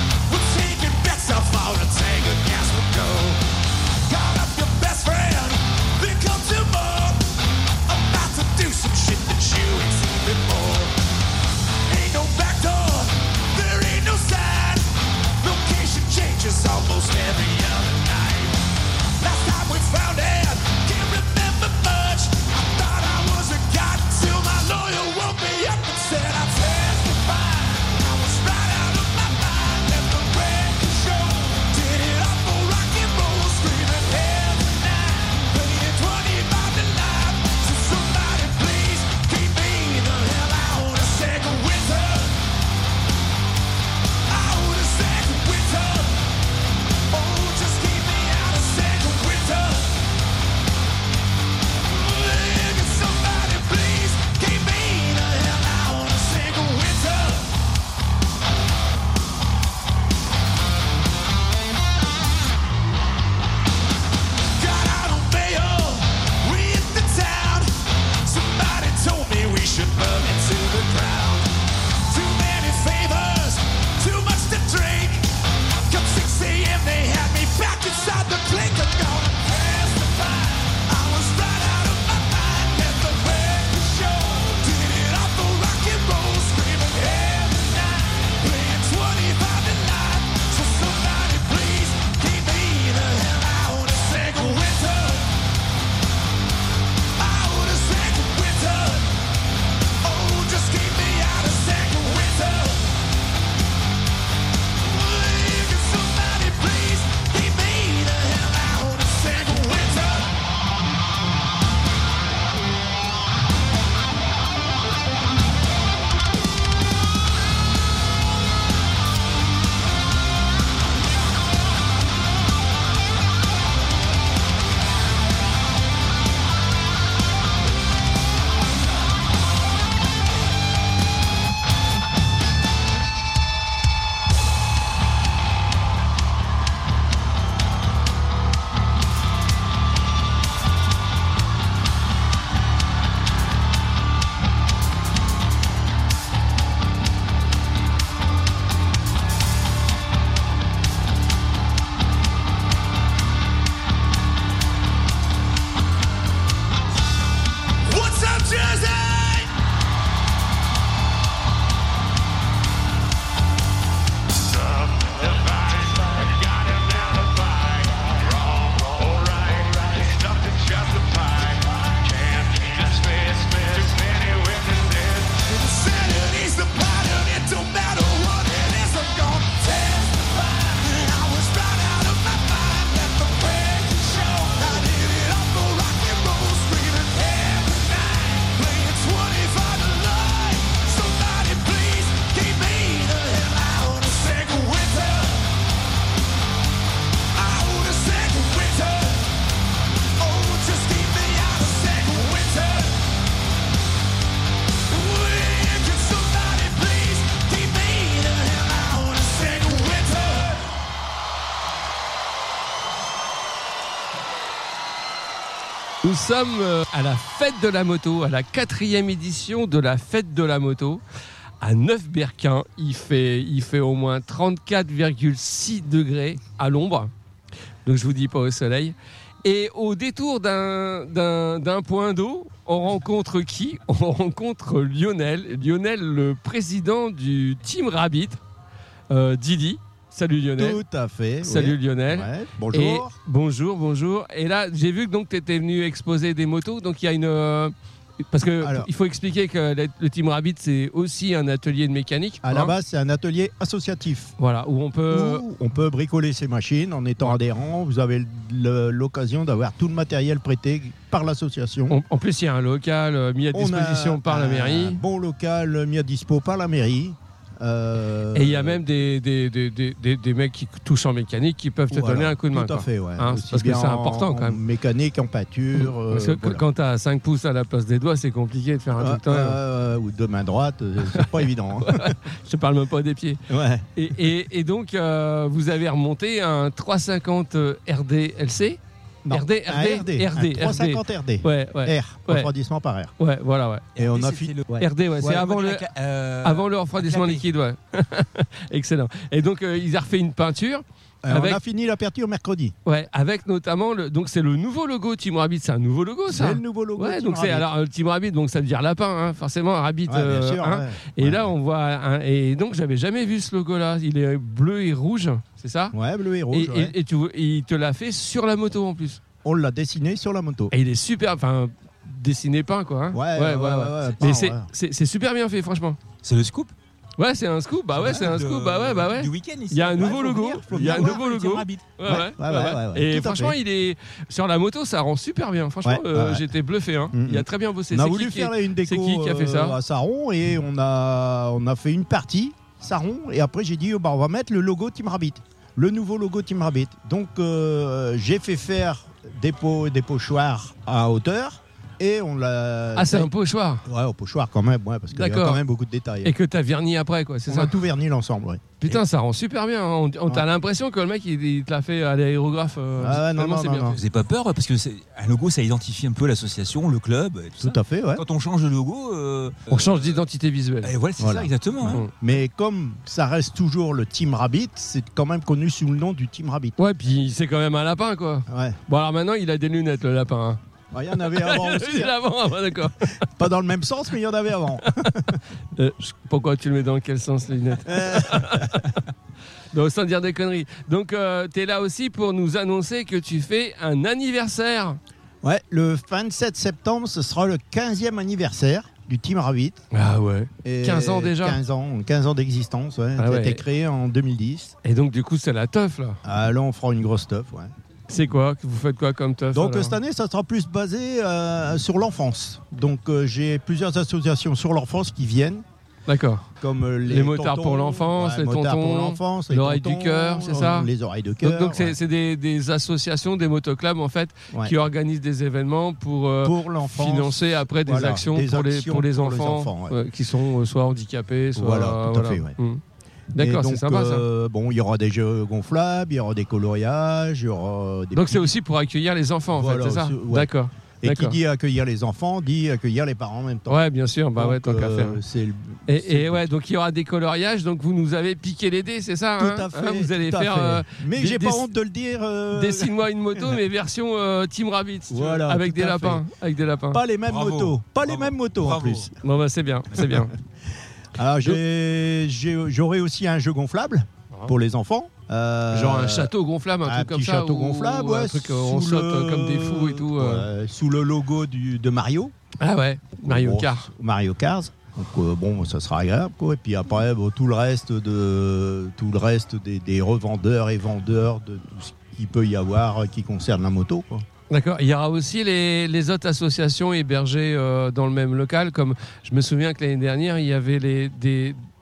S7: Nous sommes à la fête de la moto, à la 4e édition de la fête de la moto. À Neuf-Berquin, il fait au moins 34,6 degrés à l'ombre. Donc je vous dis pas au soleil. Et au détour d'un point d'eau, on rencontre qui ? On rencontre Lionel. Lionel, le président du Team Rabbit. Didi. Salut Lionel.
S11: Tout à fait.
S7: Salut
S11: oui.
S7: Lionel.
S11: Ouais, bonjour.
S7: Bonjour. Et là, j'ai vu que tu étais venu exposer des motos. Donc il y a une... parce qu'il faut expliquer que le Team Rabbit, c'est aussi un atelier de mécanique.
S11: À la base, c'est un atelier associatif.
S7: Voilà, où on peut
S11: bricoler ses machines en étant adhérent. Vous avez l'occasion d'avoir tout le matériel prêté par l'association.
S7: En plus, il y a un local mis à disposition par la mairie.
S11: Un bon local mis à dispo par la mairie.
S7: Et il y a même des mecs qui touchent en mécanique qui peuvent te donner un coup de main.
S11: Tout à fait, ouais.
S7: Hein, parce que c'est important quand même.
S11: Mécanique, en pâture.
S7: Parce que quand tu as 5 pouces à la place des doigts, c'est compliqué de faire un tout le temps.
S11: Ou de main droite, c'est pas évident. Hein.
S7: Je te parle même pas des pieds.
S11: Ouais.
S7: Et donc, vous avez remonté un 350 RDLC.
S11: Non,
S7: RD.
S11: 350 RD.
S7: Ouais.
S11: R, refroidissement par air.
S7: Ouais, voilà, ouais.
S11: Et on a fini.
S7: RD, ouais, c'est avant le refroidissement liquide, ouais. Excellent. Et donc, ils ont refait une peinture.
S11: On a fini l'aperture mercredi.
S7: Ouais, avec notamment donc c'est le nouveau logo Team Rabbit, c'est un nouveau logo ça.
S11: C'est le nouveau logo.
S7: Ouais,
S11: Team
S7: donc
S11: Rabbit.
S7: alors Team Rabbit, donc ça veut dire lapin, hein, forcément Rabbit.
S11: Bien sûr, ouais.
S7: Et là on voit et donc j'avais jamais vu ce logo là. Il est bleu et rouge, c'est ça ?
S11: Ouais, bleu et rouge.
S7: Et il te l'a fait sur la moto en plus.
S11: On l'a dessiné sur la moto.
S7: Et il est super, enfin dessiné peint quoi. Hein.
S11: Ouais.
S7: Mais c'est super bien fait franchement.
S2: C'est le scoop.
S7: Ouais, c'est un scoop. Bah ouais, c'est un scoop. Bah ouais.
S2: Du week-end ici.
S7: Il y a un nouveau logo.
S2: Il y a un nouveau logo.
S7: Ouais. Et franchement, il est sur la moto, ça rend super bien. Franchement, j'étais bluffé. Hein. Il a très bien bossé.
S11: On a voulu faire une déco
S7: qui a fait ça
S11: à Saron et on a fait une partie Saron et après j'ai dit on va mettre le logo Team Rabbit, le nouveau logo Team Rabbit. Donc j'ai fait faire des pochoirs à hauteur. Et on l'a.
S7: Ah, c'est un pochoir.
S11: Ouais, au pochoir quand même, ouais, parce qu'il y a quand même beaucoup de détails.
S7: Et que t'as verni après, quoi, c'est ça ?
S11: On a tout verni l'ensemble, ouais.
S7: Putain, ça rend super bien. Hein. On t'a l'impression que le mec, il te l'a fait à l'aérographe.
S11: Non,
S7: c'est bien.
S2: Vous n'avez pas peur parce que un logo, ça identifie un peu l'association, le club. Et tout
S11: à fait, ouais.
S2: Quand on change de logo,
S7: on change d'identité visuelle.
S2: Et voilà, c'est ça, exactement. Hein.
S11: Mais comme ça reste toujours le Team Rabbit, c'est quand même connu sous le nom du Team Rabbit.
S7: Ouais, puis c'est quand même un lapin, quoi.
S11: Ouais.
S7: Bon, alors maintenant, il a des lunettes, le lapin. Hein.
S11: Il y en avait avant aussi.
S7: D'accord.
S11: Pas dans le même sens, mais il y en avait avant.
S7: Pourquoi tu le mets dans quel sens, les lunettes ? Donc, sans dire des conneries. Donc, tu es là aussi pour nous annoncer que tu fais un anniversaire.
S11: Ouais, le 27 septembre, ce sera le 15e anniversaire du Team Rabbit.
S7: Ah ouais. Et 15 ans déjà.
S11: 15 ans d'existence, ouais. Ça a été créé en 2010.
S7: Et donc, du coup, c'est la teuf, là.
S11: Ah, là, on fera une grosse teuf, ouais.
S7: C'est quoi ? Vous faites quoi comme teuf ?
S11: Donc cette année, ça sera plus basé sur l'enfance. Donc j'ai plusieurs associations sur l'enfance qui viennent.
S7: D'accord.
S11: Comme
S7: les motards pour l'enfance, les tontons, l'oreille du cœur, c'est ça ?
S11: Les oreilles de cœur.
S7: Donc c'est des associations, des motoclubs en fait, qui organisent des événements pour financer après des actions pour les enfants qui sont soit handicapés, soit...
S11: Voilà, tout à fait, ouais.
S7: D'accord, c'est sympa ça.
S11: Bon, il y aura des jeux gonflables, il y aura des coloriages, il y aura des...
S7: Donc c'est aussi pour accueillir les enfants en fait, c'est ça ? D'accord.
S11: Et qui dit accueillir les enfants, dit accueillir les parents en même temps.
S7: Ouais, bien sûr, bah ouais, tant qu'à faire. Et ouais, donc il y aura des coloriages, donc vous nous avez piqué les dés, c'est ça ?
S11: Tout à fait.
S7: Vous allez faire.
S11: Mais j'ai pas honte de le dire.
S7: Dessine-moi une moto, mais version Team Rabbit,
S11: voilà,
S7: avec des lapins.
S11: Pas les mêmes motos. Pas les mêmes motos en plus.
S7: Bon bah c'est bien, c'est bien.
S11: Alors j'aurai aussi un jeu gonflable pour les enfants.
S7: Genre un château gonflable, un truc comme ça.
S11: Un petit château gonflable, ouais.
S7: Un truc on saute comme des fous et tout.
S11: Sous le logo de Mario.
S7: Ah ouais, Mario Kart.
S11: Mario Kart. Donc bon, ça sera agréable quoi. Et puis après, tout le reste des revendeurs et vendeurs de tout ce qu'il peut y avoir qui concerne la moto quoi.
S7: D'accord. Il y aura aussi les autres associations hébergées dans le même local. Comme je me souviens que l'année dernière, il y avait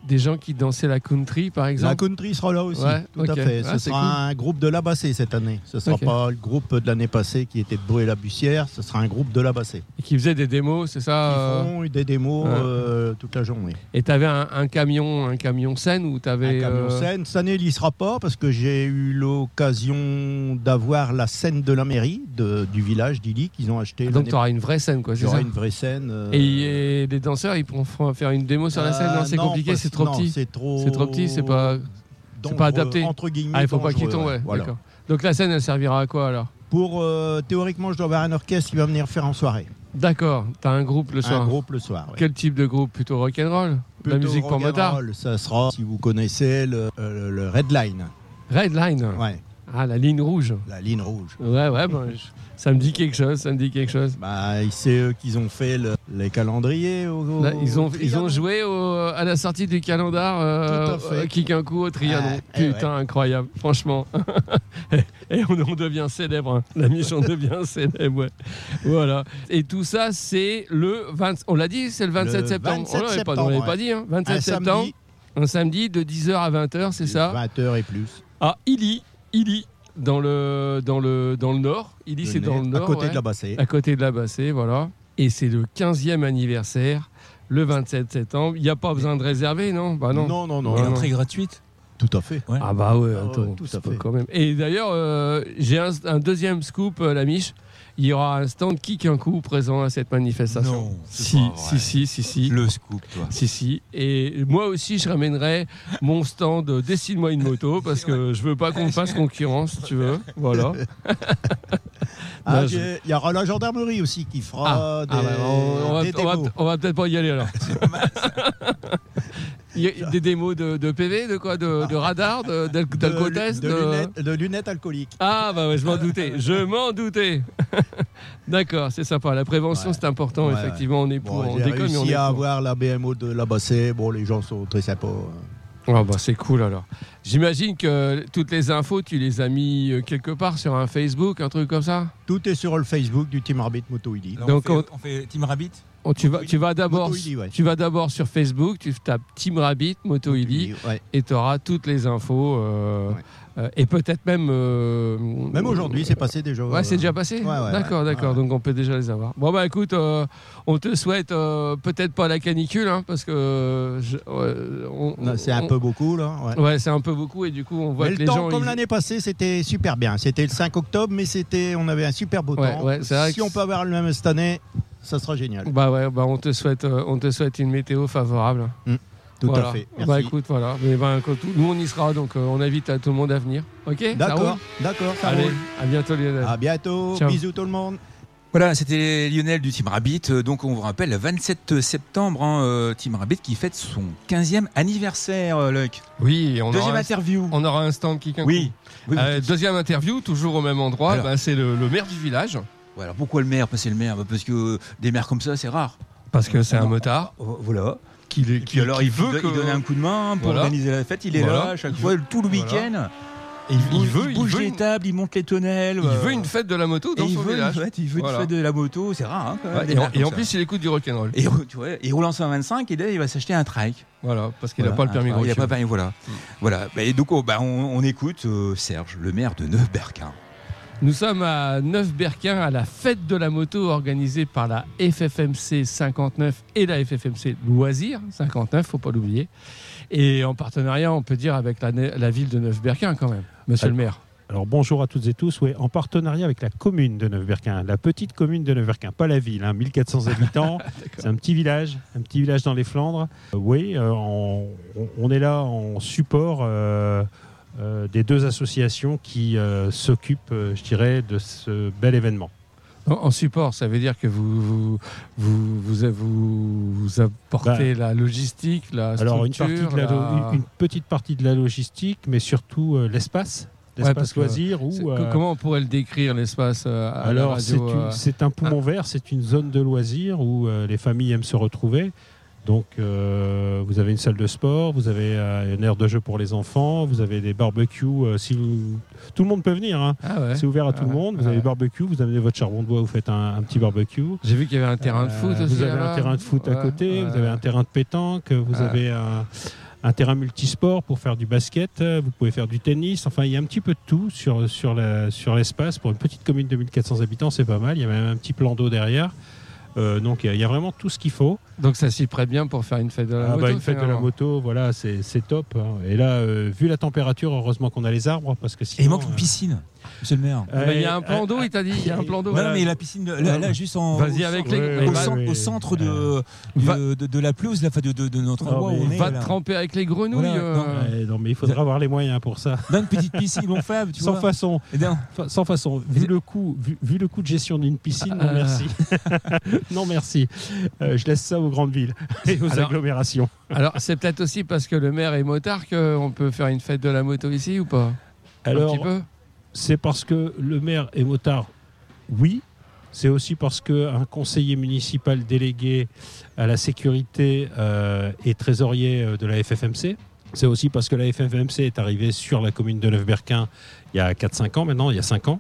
S7: des gens qui dansaient la country, par exemple?
S11: La country sera là aussi,
S7: Ouais,
S11: tout
S7: ok.
S11: à fait.
S7: Ah,
S11: Ce
S7: c'est
S11: sera un groupe de la Bassée cette année. Ce ne sera
S7: Ok.
S11: pas le groupe de l'année passée qui était de Boé-la-Bussière, ce sera un groupe de la Bassée.
S7: Et qui faisaient des démos, c'est ça?
S11: Ils font des démos toute la journée.
S7: Et tu avais un camion scène où tu avais.
S11: Un camion scène. Cette année, il n'y sera pas parce que j'ai eu l'occasion d'avoir la scène de la mairie du village d'Illy qu'ils ont acheté.
S7: Donc tu auras une vraie scène, quoi, c'est
S11: J'aurai
S7: ça?
S11: une vraie scène.
S7: Et les danseurs, ils pourront faire une démo sur la scène? Non, c'est compliqué, c'est trop petit.
S11: C'est trop
S7: petit, c'est pas adapté.
S11: Entre guillemets.
S7: Ah, il faut pas qu'ils
S11: dangereux,
S7: tombent, ouais.
S11: Voilà.
S7: D'accord. Donc la scène, elle servira à quoi alors?
S11: Pour théoriquement, je dois avoir un orchestre qui va venir faire en soirée.
S7: D'accord, t'as un groupe le soir.
S11: Un groupe le soir. Ouais.
S7: Quel type de groupe? Plutôt rock'n'roll? De la
S11: Plutôt
S7: musique pour motard?
S11: rock'n'roll, ça sera, si vous connaissez, le Red Line.
S7: Red Line?
S11: Ouais.
S7: Ah, la ligne rouge.
S11: La ligne rouge.
S7: Ouais, ça me dit quelque chose,
S11: Bah, c'est eux qui ont fait les calendriers.
S7: Là, ils ont joué à la sortie du calendar Kick un coup au Trianon. Putain, incroyable, franchement. Et on devient célèbre, hein. La Miche, on devient célèbre, ouais. Voilà. Et tout ça, c'est le 20... On l'a dit, c'est le 27 septembre. On l'avait pas dit, hein. 27 septembre. Un samedi de 10h à 20h, c'est ça?
S11: 20h et plus.
S7: Ah, Illy, dans le nord. Illy, c'est dans le nord.
S11: À côté de la Bassée.
S7: À côté de la Bassée, voilà. Et c'est le 15e anniversaire, le 27 septembre. Il n'y a pas besoin de réserver, non? Bah non.
S11: Non.
S2: Et l'entrée gratuite?
S11: Tout à fait.
S2: Ouais.
S7: Ah bah ouais, attends,
S11: tout à fait.
S7: quand même. Et d'ailleurs, j'ai un deuxième scoop, la Miche. Il y aura un stand Kick un coup présent à cette manifestation.
S2: Non, c'est pas vrai.
S7: Si.
S2: Le scoop, toi.
S7: Si. Et moi aussi, je ramènerai mon stand Dessine-moi une moto parce que je veux pas qu'on me fasse concurrence, si tu veux. Voilà.
S11: Il y aura la gendarmerie aussi qui fera des démos.
S7: On va peut-être pas y aller alors. Il y a des démos de PV, de quoi? De radar, d'alcotest,
S11: de lunettes alcooliques.
S7: Ah bah ouais, je m'en doutais. D'accord, c'est sympa. La prévention, c'est important, effectivement. On est pour. On
S11: J'ai
S7: déconne, mais on
S11: réussi
S7: est
S11: à
S7: pour.
S11: avoir la BMO de la Bassée. Bon, les gens sont très sympas.
S7: Ah bah c'est cool alors. J'imagine que toutes les infos, tu les as mis quelque part sur un Facebook, un truc comme ça?
S11: Tout est sur le Facebook du Team Rabbit Moto Illy.
S7: Donc
S2: on fait Team Rabbit?
S7: Tu vas d'abord
S11: Moto Illy, ouais.
S7: tu vas d'abord sur Facebook, tu tapes Team Rabbit Moto Illy et tu auras toutes les infos et peut-être même
S11: même aujourd'hui c'est passé déjà.
S7: Ouais, c'est déjà passé. D'accord. Donc on peut déjà les avoir. Bon bah écoute, on te souhaite peut-être pas la canicule hein, parce que
S11: c'est un peu beaucoup là.
S7: Ouais, c'est un peu beaucoup et du coup on voit
S11: mais
S7: que
S11: le
S7: les
S11: temps
S7: gens
S11: comme l'année passée, c'était super bien. C'était le 5 octobre mais on avait un super beau temps.
S7: C'est vrai
S11: si on peut avoir le même cette année, ça sera génial.
S7: Bah on te souhaite une météo favorable.
S11: Tout à fait. Merci.
S7: Bah écoute, voilà. Mais nous on y sera, donc on invite tout le monde à venir. Ok?
S11: D'accord.
S7: Allez, à bientôt Lionel.
S11: À bientôt.
S7: Ciao.
S11: Bisous tout le monde.
S2: Voilà, c'était Lionel du Team Rabbit. Donc on vous rappelle, le 27 septembre, Team Rabbit qui fête son 15e anniversaire, Luc.
S7: Oui,
S2: deuxième interview.
S7: On aura un stand Kick un coup.
S2: Oui.
S7: Deuxième interview, toujours au même endroit.
S2: Alors.
S7: C'est le maire du village.
S2: Ouais, alors pourquoi le maire? Parce que des maires comme ça, c'est rare.
S7: Parce que c'est un motard.
S2: Voilà.
S7: Puis
S2: alors il donne un coup de main pour organiser la fête. Il est là à chaque fois, tout le week-end.
S7: Et il
S2: bouge les tables, il monte les tonnelles.
S7: Il veut une fête de la moto dans son village.
S2: Il veut une fête de la moto, c'est rare. Hein,
S7: et en plus, il écoute du rock'n'roll.
S2: Et il roule en 125 et là, il va s'acheter un trike.
S7: Voilà, parce qu'il n'a pas le permis gros.
S2: Il n'a pas le permis, voilà. Et donc, on écoute Serge, le maire de Neuf-Berquin.
S7: Nous sommes à Neuf-Berquin à la fête de la moto organisée par la FFMC 59 et la FFMC Loisirs 59, faut pas l'oublier. Et en partenariat, on peut dire, avec la ville de Neuf-Berquin quand même, monsieur le maire.
S12: Alors bonjour à toutes et tous, en partenariat avec la commune de Neuf-Berquin, la petite commune de Neuf-Berquin, pas la ville, 1400 habitants, c'est un petit village dans les Flandres. On est là en support des deux associations qui s'occupent, je dirais, de ce bel événement.
S7: En support, ça veut dire que vous apportez la logistique, la structure.
S12: Alors une petite partie de la logistique, mais surtout l'espace loisir.
S7: Comment on pourrait le décrire, l'espace à la radio,
S12: c'est un poumon vert, c'est une zone de loisirs où les familles aiment se retrouver. Donc vous avez une salle de sport, vous avez une aire de jeu pour les enfants, vous avez des barbecues. Tout le monde peut venir, hein. C'est ouvert à tout le monde. Vous avez barbecue, vous amenez votre charbon de bois, vous faites un petit barbecue.
S7: J'ai vu qu'il y avait un terrain de foot aussi.
S12: Vous avez un terrain de foot à côté, vous avez un terrain de pétanque, vous avez un terrain multisport pour faire du basket, vous pouvez faire du tennis, enfin il y a un petit peu de tout sur l'espace. Pour une petite commune de 1400 habitants, c'est pas mal, il y a même un petit plan d'eau derrière. Donc il y a vraiment tout ce qu'il faut.
S7: Donc ça s'y prête bien pour faire une fête de la moto.
S12: Une fête de la moto, voilà, c'est top. Hein. Et là, vu la température, heureusement qu'on a les arbres, parce que sinon.
S2: Et il manque une piscine, monsieur le maire.
S7: Il y a un plan d'eau, il t'a dit. Il y a un plan d'eau.
S2: Non, mais la piscine, là juste en.
S7: Vas-y avec les.
S2: Au centre de la pelouse, de notre endroit où on est.
S7: Va te tremper avec les grenouilles.
S12: Non, mais il faudra avoir les moyens pour ça.
S2: Dans une petite piscine gonflable, tu vois.
S12: Sans façon. Vu le coût de gestion d'une piscine, non merci. Non merci. Je laisse ça aux grandes villes et aux agglomérations.
S7: Alors c'est peut-être aussi parce que le maire est motard qu'on peut faire une fête de la moto ici ou pas?
S12: Alors,
S7: un petit peu.
S12: C'est parce que le maire est motard, oui. C'est aussi parce qu'un conseiller municipal délégué à la sécurité est trésorier de la FFMC. C'est aussi parce que la FFMC est arrivée sur la commune de Neuf-Berquin il y a 4-5 ans maintenant, il y a 5 ans.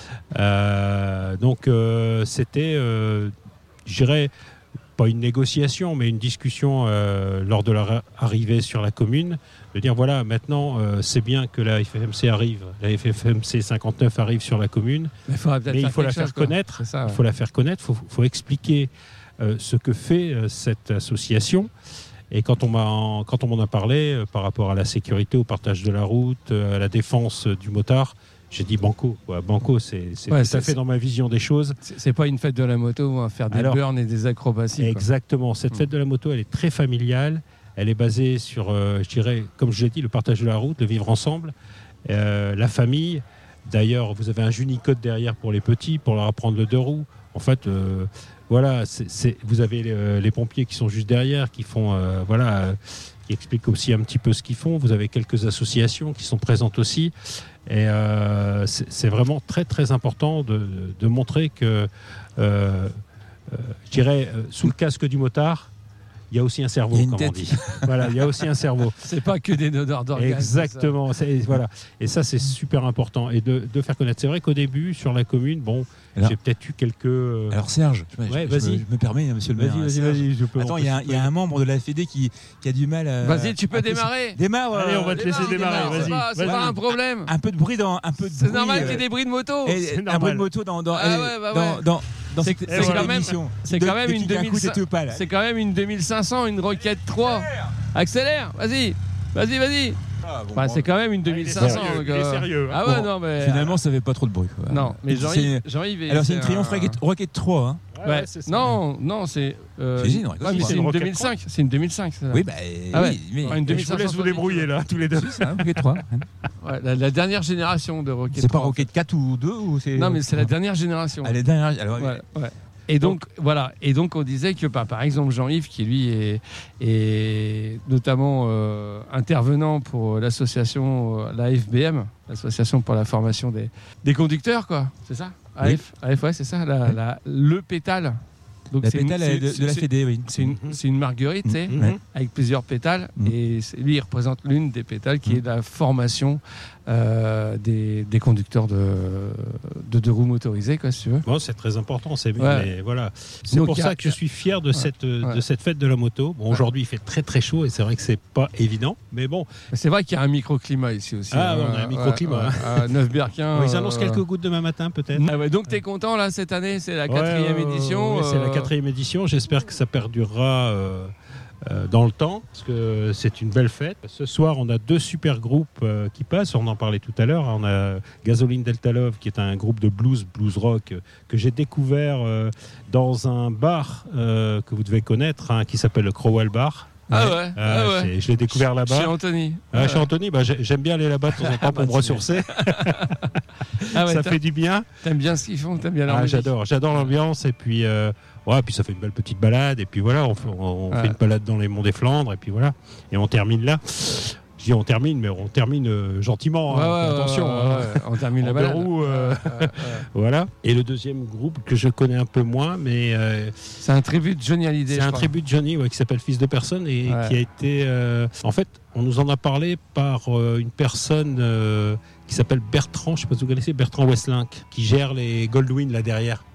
S12: Donc c'était, je dirais, pas une négociation, mais une discussion lors de leur arrivée sur la commune, de dire voilà, maintenant c'est bien que la FFMC arrive, la FFMC 59 arrive sur la commune, mais il faut la faire connaître, il faut la faire connaître, il faut expliquer ce que fait cette association. Et quand on m'en a parlé par rapport à la sécurité, au partage de la route, à la défense du motard, j'ai dit banco. Banco, c'est tout à fait dans ma vision des choses.
S7: C'est pas une fête de la moto, on va faire des burns et des acrobaties.
S12: Exactement. Cette fête de la moto, elle est très familiale. Elle est basée sur, je dirais, comme je l'ai dit, le partage de la route, le vivre ensemble, la famille. D'ailleurs, vous avez un Junicode derrière pour les petits, pour leur apprendre le deux roues. En fait, voilà, vous avez les pompiers qui sont juste derrière, qui font, qui expliquent aussi un petit peu ce qu'ils font. Vous avez quelques associations qui sont présentes aussi. Et c'est vraiment très très important de montrer que, je dirais, sous le casque du motard, il y a aussi un cerveau, comme on dit. Voilà, il y a aussi un cerveau.
S7: C'est pas que des odeurs d'organes.
S12: Exactement. Voilà. Et ça, c'est super important. Et de faire connaître. C'est vrai qu'au début, sur la commune, j'ai peut-être eu quelques.
S2: Alors Serge,
S12: vas-y.
S2: Je me permets, monsieur le maire.
S12: Vas-y.
S2: Attends, il y a un membre de la FED qui a du mal à.
S7: Vas-y, tu peux démarrer.
S2: Démarre.
S12: Allez, on va te laisser démarrer. Vas-y.
S7: C'est pas un problème.
S2: Un peu de bruit dans.
S7: C'est normal qu'il y ait des bruits de moto.
S2: Un bruit de moto dans
S7: c'est quand même une 2500. C'est quand même une 2500, une Rocket 3. Accélère, vas-y. C'est quand même une 2500.
S12: Il est sérieux.
S7: Ah ouais, non, mais.
S2: Finalement, ça fait pas trop de bruit.
S7: Non, mais Jean-Yves.
S2: Alors, c'est une Triumph Rocket 3. Hein.
S7: Ouais, non, c'est. C'est une 2005. C'est une 2005.
S2: Oui,
S7: une 2500.
S12: Je vous laisse vous débrouiller là, tous les deux.
S2: C'est un Rocket 3.
S7: La dernière génération de Rocket 3.
S2: C'est pas Rocket 4 ou 2 ou c'est.
S7: Non, mais c'est la dernière génération.
S2: La dernière. Alors,
S7: ouais. Et donc, voilà. Et donc, on disait que, par exemple, Jean-Yves, qui lui est notamment intervenant pour l'association, la FBM, l'association pour la formation des conducteurs, quoi. C'est ça? AF, ouais, c'est ça. Le pétale. Donc
S2: la pétale de la Fédé, oui.
S7: C'est une marguerite, tu sais, avec plusieurs pétales. Et lui, il représente l'une des pétales qui est la formation des conducteurs de deux roues motorisées, quoi, si tu veux.
S12: Bon, c'est très important, c'est bien. Mais voilà. C'est pour ça que je suis fier de cette fête de la moto. Bon, aujourd'hui, il fait très très chaud et c'est vrai que c'est pas évident, mais bon.
S7: C'est vrai qu'il y a un microclimat ici aussi.
S12: Ah, on a un microclimat.
S7: À Neuf-Berquin.
S12: Ils annoncent quelques gouttes demain matin, peut-être.
S7: Donc, t'es content, là, cette année? C'est la 4e édition.
S12: C'est la 4e édition. J'espère que ça perdurera dans le temps, parce que c'est une belle fête. Ce soir, on a 2 super groupes qui passent. On en parlait tout à l'heure. On a Gasoline Delta Love, qui est un groupe de blues rock que j'ai découvert dans un bar que vous devez connaître, qui s'appelle le Crowell Bar. Je l'ai découvert là-bas.
S7: Chez Anthony.
S12: Chez Anthony, j'aime bien aller là-bas de temps en temps pour me ressourcer. Ça fait du bien.
S7: T'aimes bien ce qu'ils font, t'aimes bien leur musique.
S12: J'adore l'ambiance et puis puis ça fait une belle petite balade et puis voilà, on fait une balade dans les monts des Flandres et puis voilà, et on termine là. Je dis on termine, mais on termine gentiment. Attention.
S7: On termine la balade.
S12: Voilà. Et le deuxième groupe que je connais un peu moins, mais
S7: c'est un tribut de Johnny Hallyday.
S12: C'est un tribut de Johnny, qui s'appelle Fils de Personne et qui a été. En fait, on nous en a parlé par une personne qui s'appelle Bertrand. Je ne sais pas si vous connaissez Bertrand Westlink, qui gère les Goldwyn là derrière.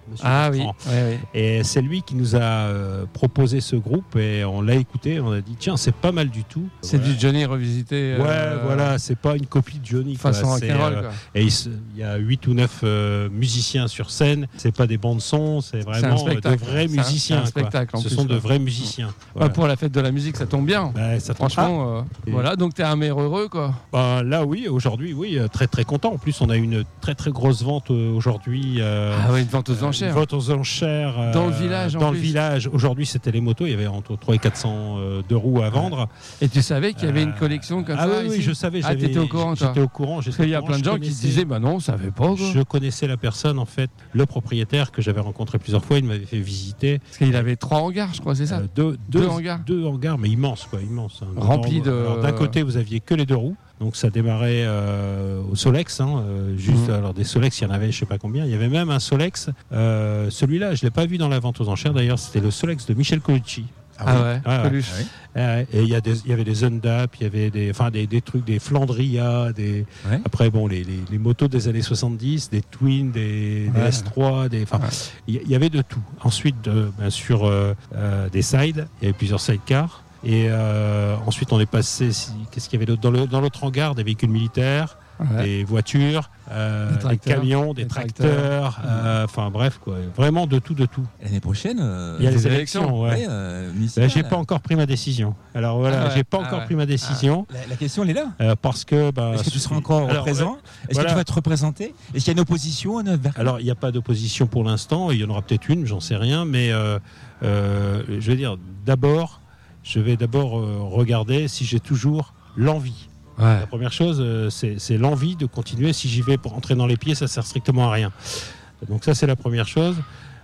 S12: Monsieur
S7: Ah oui,
S12: Bertrand.
S7: ouais.
S12: Et c'est lui qui nous a proposé ce groupe et on l'a écouté. On a dit tiens, c'est pas mal du tout.
S7: C'est du Johnny revisité.
S12: Voilà, c'est pas une copie de Johnny. quoi.
S7: Façon
S12: C'est,
S7: rock'n'roll, quoi.
S12: et il y a 8 ou 9 musiciens sur scène. C'est pas des bandes son, c'est vraiment de vrais musiciens.
S7: C'est un spectacle. En
S12: Ce
S7: plus,
S12: sont de
S7: quoi.
S12: vrais musiciens.
S7: Bah,
S12: Voilà.
S7: pour la fête de la musique, ça tombe bien.
S12: Bah, ça tombe
S7: Franchement,
S12: Et-
S7: voilà. Donc t'es un maire heureux, quoi.
S12: Ben, là, oui, aujourd'hui, oui, très très content. En plus, on a une très très grosse vente aujourd'hui.
S7: Ah oui, une vente aux enchères.
S12: Une vente aux enchères.
S7: Dans le village, en
S12: Dans le
S7: plus.
S12: village. Aujourd'hui, c'était les motos. Il y avait entre 300 et 400 de roues à vendre.
S7: Et tu savais qu'il y avait une collection comme
S12: Ah
S7: ça
S12: oui,
S7: ici
S12: je savais.
S7: Ah, t'étais au courant, toi.
S12: J'étais au courant.
S7: Parce qu'il y a plein de gens qui se disaient, bah non, on savait pas, quoi.
S12: Je connaissais la personne, en fait, le propriétaire que j'avais rencontré plusieurs fois. Il m'avait fait visiter.
S7: Parce qu'il avait 3 hangars, je crois, c'est ça.
S12: Deux
S7: hangars.
S12: 2 hangars, mais immenses, quoi, immenses. Hein.
S7: Remplis de-
S12: Alors, d'un côté, vous aviez que les 2 roues. Donc ça démarrait au Solex, juste alors des Solex, il y en avait je sais pas combien. Il y avait même un Solex, celui-là je l'ai pas vu dans la vente aux enchères d'ailleurs, c'était le Solex de Michel Colucci.
S7: Coluche.
S12: Et il y avait des Zundap, il y avait des trucs, des Flandria, après bon les motos des années 70, des Twin, des S3, il y avait de tout. Ensuite bien sûr des sides, il y avait plusieurs sidecars. Et ensuite, on est passé. Qu'est-ce qu'il y avait d'autre dans l'autre hangar? Des véhicules militaires, des voitures, des camions, des tracteurs. Enfin bref, quoi. vraiment de tout.
S2: L'année prochaine,
S12: il y a les élections. Ouais. J'ai pas encore pris ma décision. Alors voilà, j'ai pas encore pris ma décision.
S2: La question, elle est là.
S12: Parce que.
S2: Est-ce que tu seras encore présent? Est-ce que tu vas te représenter? Est-ce qu'il y a une opposition à Neuf-Berkin?
S12: Alors, il n'y a pas d'opposition pour l'instant. Il y en aura peut-être une, j'en sais rien. Mais je veux dire, je vais d'abord regarder si j'ai toujours l'envie. La première chose, c'est l'envie de continuer. Si j'y vais pour entrer dans les pieds, ça sert strictement à rien. Donc ça, c'est la première chose.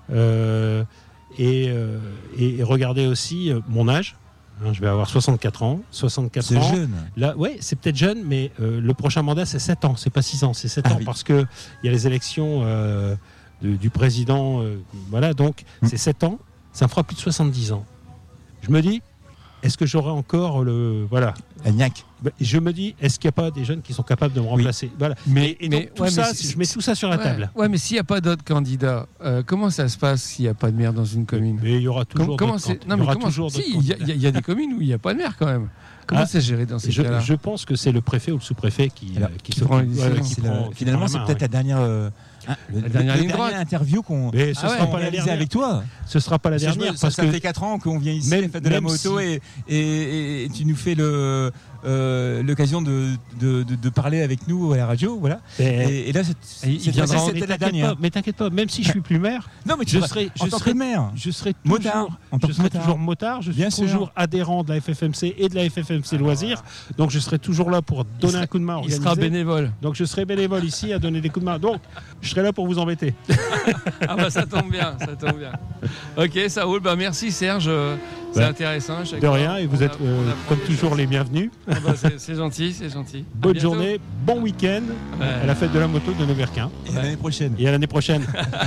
S12: Et regarder aussi mon âge. Je vais avoir 64 ans. 64
S2: c'est
S12: ans.
S2: jeune.
S12: Là, ouais, c'est peut-être jeune, mais le prochain mandat, c'est 7 ans. C'est pas 6 ans, c'est 7 ans
S2: oui.
S12: parce qu'il y a les élections du président. Voilà, donc c'est 7 ans. Ça me fera plus de 70 ans. Je me dis, est-ce que j'aurai encore le. Voilà. Je me dis, est-ce qu'il n'y a pas des jeunes qui sont capables de me remplacer? Voilà. Donc, tout ça, je mets tout ça sur la table.
S7: Ouais, mais s'il n'y a pas d'autres candidats, comment ça se passe s'il n'y a pas de maire dans une commune?
S12: Mais il y aura toujours d'autres
S7: candidats. Il y a des communes où il n'y a pas de maire quand même. Comment c'est géré dans ces cas-là?
S12: Je pense que c'est le préfet ou le sous-préfet qui
S7: prend les décisions.
S2: Finalement, c'est peut-être la dernière. La dernière ligne droite. Interview qu'on
S12: sera pas la dernière
S2: avec toi.
S12: Ce sera pas la dernière parce
S2: ça
S12: que
S2: fait 4 ans qu'on vient ici, fête de la moto, et tu nous fais l'occasion de parler avec nous à la radio, voilà. Et là, c'était la dernière.
S12: Mais t'inquiète pas, même si je suis plus maire,
S2: non, mais je serai maire.
S12: Je serai
S2: toujours
S12: motard. Je suis toujours adhérent de la FFMC et de la FFMC Loisirs. Donc je serai toujours là pour donner un coup de main.
S7: Il sera bénévole.
S12: Donc je serai bénévole ici à donner des coups de main. Donc je serai là pour vous embêter.
S7: Ah bah ça tombe bien, ça tombe bien. Ok, ça roule. Bah merci Serge. C'est intéressant.
S12: De rien, et vous êtes comme toujours les bienvenus.
S7: Ah bah, c'est gentil, c'est gentil.
S12: Bonne journée, bon week-end à la fête de la moto de Neuf-Berkin.
S2: Et à l'année prochaine.
S12: Et à l'année prochaine.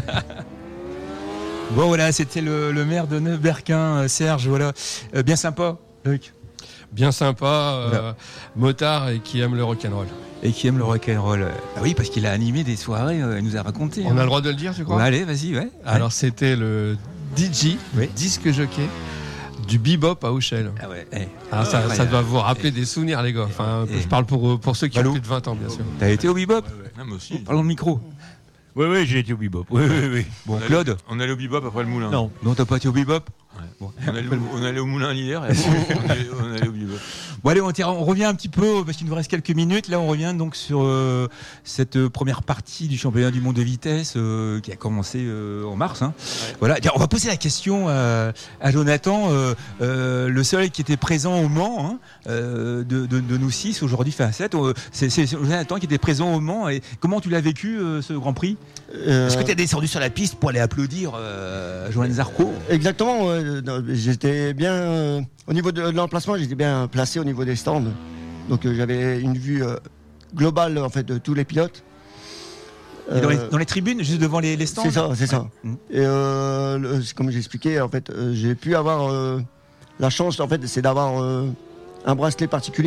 S2: Bon voilà, c'était le maire de Neuf-Berkin, Serge, voilà. Bien sympa, Luc.
S7: Bien sympa, motard et qui aime le rock'n'roll.
S2: Et qui aime le rock'n'roll. Ah oui, parce qu'il a animé des soirées, il nous a raconté.
S7: On a le droit de le dire, tu crois?
S2: Ouais, allez, vas-y, ouais.
S7: Alors c'était le DJ, disque jockey du bebop à Auchel.
S2: Ah ouais.
S7: Ça doit vous rappeler des souvenirs, les gars. Enfin, je parle pour ceux qui ont plus de 20 ans, bien sûr.
S2: T'as été au bebop?
S3: Moi aussi.
S2: Parlons de micro.
S4: Oui, j'ai été au bebop. Oui.
S2: Bon, Claude?
S3: On allait au bebop après le moulin.
S2: Non, t'as pas été au bebop?
S3: Bon. On allait au moulin l'hiver et après, on allait au bebop.
S2: Bon allez, on revient un petit peu parce qu'il nous reste quelques minutes. Là, on revient donc sur cette première partie du championnat du monde de vitesse qui a commencé en mars. Ouais. Voilà. On va poser la question à Jonathan, le seul qui était présent au Mans de nous 6 aujourd'hui, fait un 7. C'est Jonathan qui était présent au Mans. Et comment tu l'as vécu ce Grand Prix? Est-ce que tu es descendu sur la piste pour aller applaudir Johan Zarco?
S5: Exactement. J'étais bien au niveau de l'emplacement, j'étais bien placé au niveau des stands. Donc j'avais une vue globale en fait de tous les pilotes.
S2: Et dans les tribunes, juste devant les stands.
S5: C'est ça. Et comme j'expliquais, en fait, j'ai pu avoir la chance, en fait, c'est d'avoir un bracelet particulier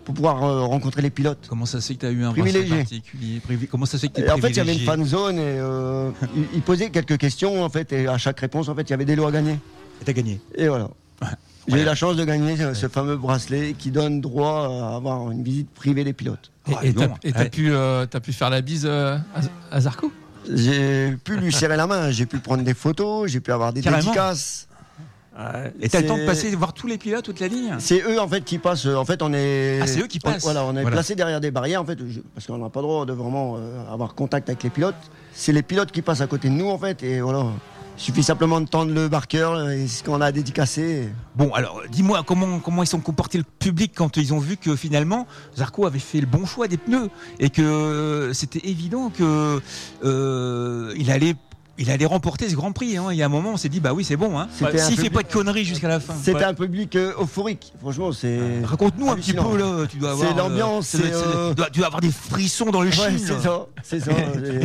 S5: pour pouvoir rencontrer les pilotes.
S2: Comment ça se fait que tu as eu un bracelet
S5: Privilégié.
S2: particulier Comment ça se fait que tu es
S5: Et en fait, il y avait une
S2: privilégié
S5: fan zone et il posait quelques questions en fait, et à chaque réponse, en fait, il y avait des lots à gagner.
S2: Et t'as gagné.
S5: Et voilà. J'ai eu la chance de gagner ce fameux bracelet qui donne droit à avoir une visite privée des pilotes.
S7: Et t'as pu faire la bise à Zarco?
S5: J'ai pu lui serrer la main, j'ai pu prendre des photos, j'ai pu avoir des
S2: Carrément.
S5: dédicaces.
S2: Et t'as le temps de passer voir tous les pilotes, toute la ligne?
S5: C'est eux en fait qui passent. En fait, on est.
S2: Ah, c'est eux qui passent.
S5: On est placé derrière des barrières en fait, parce qu'on n'a pas le droit de vraiment avoir contact avec les pilotes. C'est les pilotes qui passent à côté de nous en fait, et voilà. Il suffit simplement de tendre le marqueur et ce qu'on a dédicacé.
S2: Bon, alors, dis-moi, comment ils sont comportés le public quand ils ont vu que finalement, Zarco avait fait le bon choix des pneus et que c'était évident que il allait remporter ce Grand Prix. Hein. Il y a un moment, on s'est dit, bah oui, c'est bon. Hein. S'il fait pas de conneries jusqu'à la fin.
S5: C'était un public euphorique. Franchement, c'est.
S2: Raconte-nous un petit peu là. Tu dois avoir.
S5: C'est l'ambiance.
S2: Tu dois avoir des frissons dans le chine.
S5: C'est ça.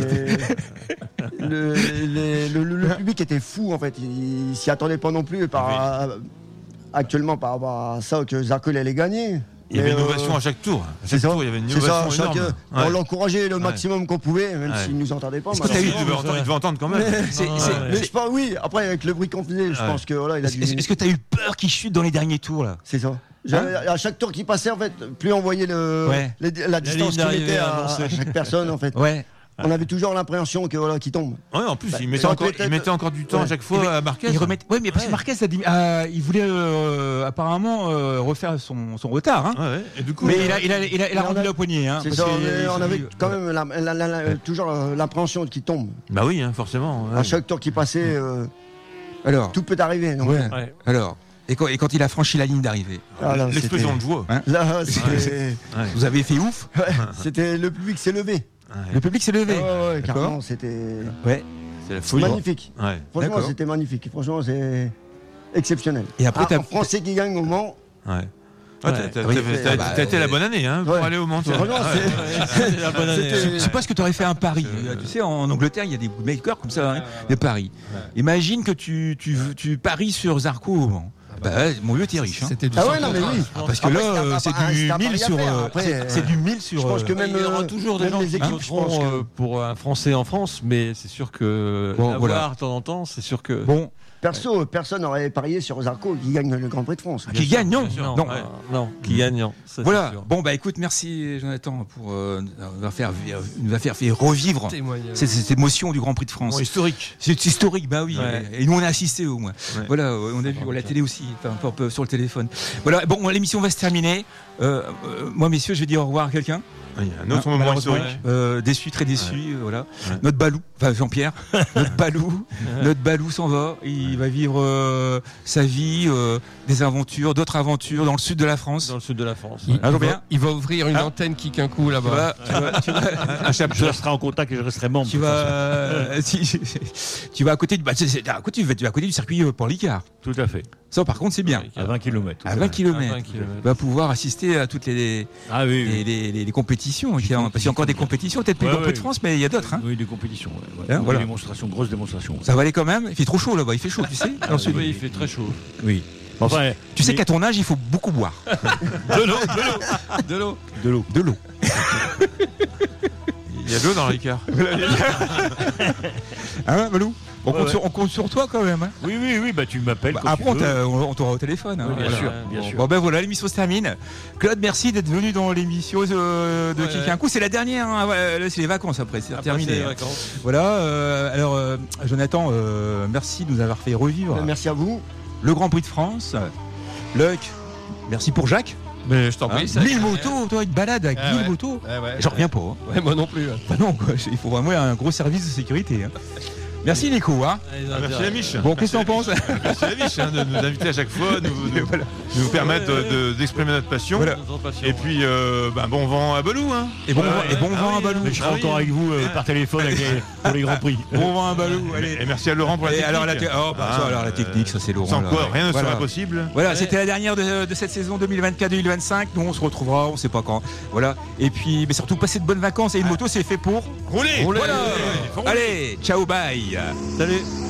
S5: Le public était fou en fait. Il s'y attendait pas non plus actuellement par rapport à ça que Zarco allait gagner.
S3: Il y avait une innovation à chaque tour. À chaque tour, il y avait une innovation énorme.
S5: On l'encourageait le maximum qu'on pouvait, même s'il nous entendait pas.
S3: Il devait entendre quand même.
S5: Mais je pense, oui, après avec le bruit qu'on faisait, je pense que voilà, il a dû.
S2: Est-ce que tu as eu peur qu'il chute dans les derniers tours là?
S5: C'est ça. À chaque tour qui passait, en fait, plus on voyait la distance qu'il mettait à chaque personne, en fait.
S2: Ouais.
S5: On avait toujours l'appréhension que voilà, qu'il tombe.
S3: Ouais, en plus, il mettait encore du temps à chaque fois à Marquez.
S2: Oui, mais parce que Marquez il voulait apparemment refaire son retard. Hein.
S3: Ouais, et du coup,
S2: mais il a rendu la poignée. Hein,
S5: c'est ça, on avait quand même toujours l'appréhension qu'il tombe.
S3: Bah oui, hein, forcément.
S5: À chaque tour qui passait, tout peut arriver. Donc.
S2: Ouais. Alors. Et quand il a franchi la ligne d'arrivée,
S3: l'explosion de joie.
S2: Hein,
S5: là,
S2: vous avez fait ouf.
S5: C'était le public s'est levé.
S2: Ouais. Le public s'est levé.
S5: Ouais, carrément, c'était.
S2: Ouais.
S3: C'est la folie.
S5: Magnifique.
S3: Ouais.
S5: Franchement, c'était magnifique. Franchement, c'est exceptionnel.
S2: Et après,
S5: un Français qui gagne au Mans.
S3: Ouais. T'as été la bonne année pour aller au Mans.
S2: C'est la bonne année. Je sais pas ce que tu aurais fait un pari. Tu sais, en Angleterre, il y a des bookmakers comme ça, des paris. Imagine que tu paries sur Zarco au Mans. Mon vieux, t'es riche. Hein.
S5: C'était du non, mais oui.
S2: Parce que là, c'est du 1000 sur. C'est du 1000 sur.
S5: Je pense que même
S6: il y aura toujours des gens qui voteront pour un Français en France, mais c'est sûr que de temps en temps, c'est sûr que.
S2: Bon.
S5: Perso, personne n'aurait parié sur Zarco qui gagne le Grand Prix de France.
S2: Qui gagne, non.
S6: Non, qui gagne, non.
S2: Voilà. Bon, bah écoute, merci Jonathan pour nous avoir fait revivre cette émotion du Grand Prix de France.
S3: Bon, historique.
S2: C'est historique, bah oui.
S6: Ouais.
S2: Et nous, on a assisté au moins. Ouais. Voilà, on a vu à la télé aussi, un peu sur le téléphone. Voilà, bon, l'émission va se terminer. Moi, messieurs, je vais dire au revoir à quelqu'un.
S3: Il y a un autre moment historique.
S2: Déçu, très déçu, voilà. Ouais. Notre Balou, enfin Jean-Pierre, notre Balou s'en va. Il va vivre sa vie, des aventures, d'autres aventures dans le sud de la France.
S6: Dans le sud de la France.
S7: Il va ouvrir une antenne Kick un coup là-bas.
S4: Je resterai en contact et je resterai membre.
S2: Tu vas à côté du circuit Port-Licard.
S4: Tout à fait.
S2: Ça, par contre, c'est bien.
S4: À 20 km.
S2: À 20 km. On va pouvoir assister à toutes les compétitions. Parce qu'il y a encore des compétitions, peut-être plus Grand Prix de France, mais il y a d'autres. Hein.
S4: Oui, des compétitions.
S2: Voilà.
S4: Des démonstrations, grosses démonstrations.
S2: Ça va aller quand même. Il fait trop chaud là-bas. Il fait chaud, tu sais.
S6: Oui, il fait très chaud.
S4: Oui. Enfin,
S2: tu sais qu'à ton âge, il faut beaucoup boire.
S6: De l'eau.
S3: Il y a de l'eau dans le Ricard.
S2: Hein, Balou? On compte sur toi quand même. Hein.
S4: Oui, bah tu m'appelles.
S2: Après, on t'aura au téléphone. Hein.
S4: Oui, bien sûr.
S2: Bon, ben voilà, l'émission se termine. Claude, merci d'être venu dans l'émission de Kick un coup. C'est la dernière. Hein. Là, c'est les vacances après. C'est terminé.
S6: Les vacances.
S2: Voilà. Alors, Jonathan, merci de nous avoir fait revivre.
S5: Merci à vous.
S2: Le Grand Prix de France. Luc, merci pour Jacques.
S6: Mais je t'en prie.
S2: 1000 motos, toi, une balade avec 1000 motos. J'en reviens pas. Hein.
S6: Ouais, moi non plus.
S2: Bah non, quoi. Il faut vraiment un gros service de sécurité. Hein. Merci Nico. Hein.
S3: Merci la Mich.
S2: Bon, qu'est-ce que t'en penses?
S3: Merci la Mich de nous inviter à chaque fois, de nous permettre d'exprimer notre passion. Voilà. Et puis, bon vent à Balou. Hein.
S2: Et bon vent à Balou.
S4: Je serai encore avec vous par téléphone pour les Grands Prix.
S2: Bon vent à Balou. Allez.
S3: Et merci à Laurent pour la technique.
S2: Alors la technique, ça c'est Laurent.
S3: Sans quoi rien ne serait possible.
S2: Voilà, c'était la dernière de cette saison 2024-2025. Nous on se retrouvera, on sait pas quand. Voilà. Et puis, mais surtout passer de bonnes vacances. Et une moto, c'est fait pour
S3: rouler.
S2: Voilà. Allez, ciao, bye.
S6: Salut.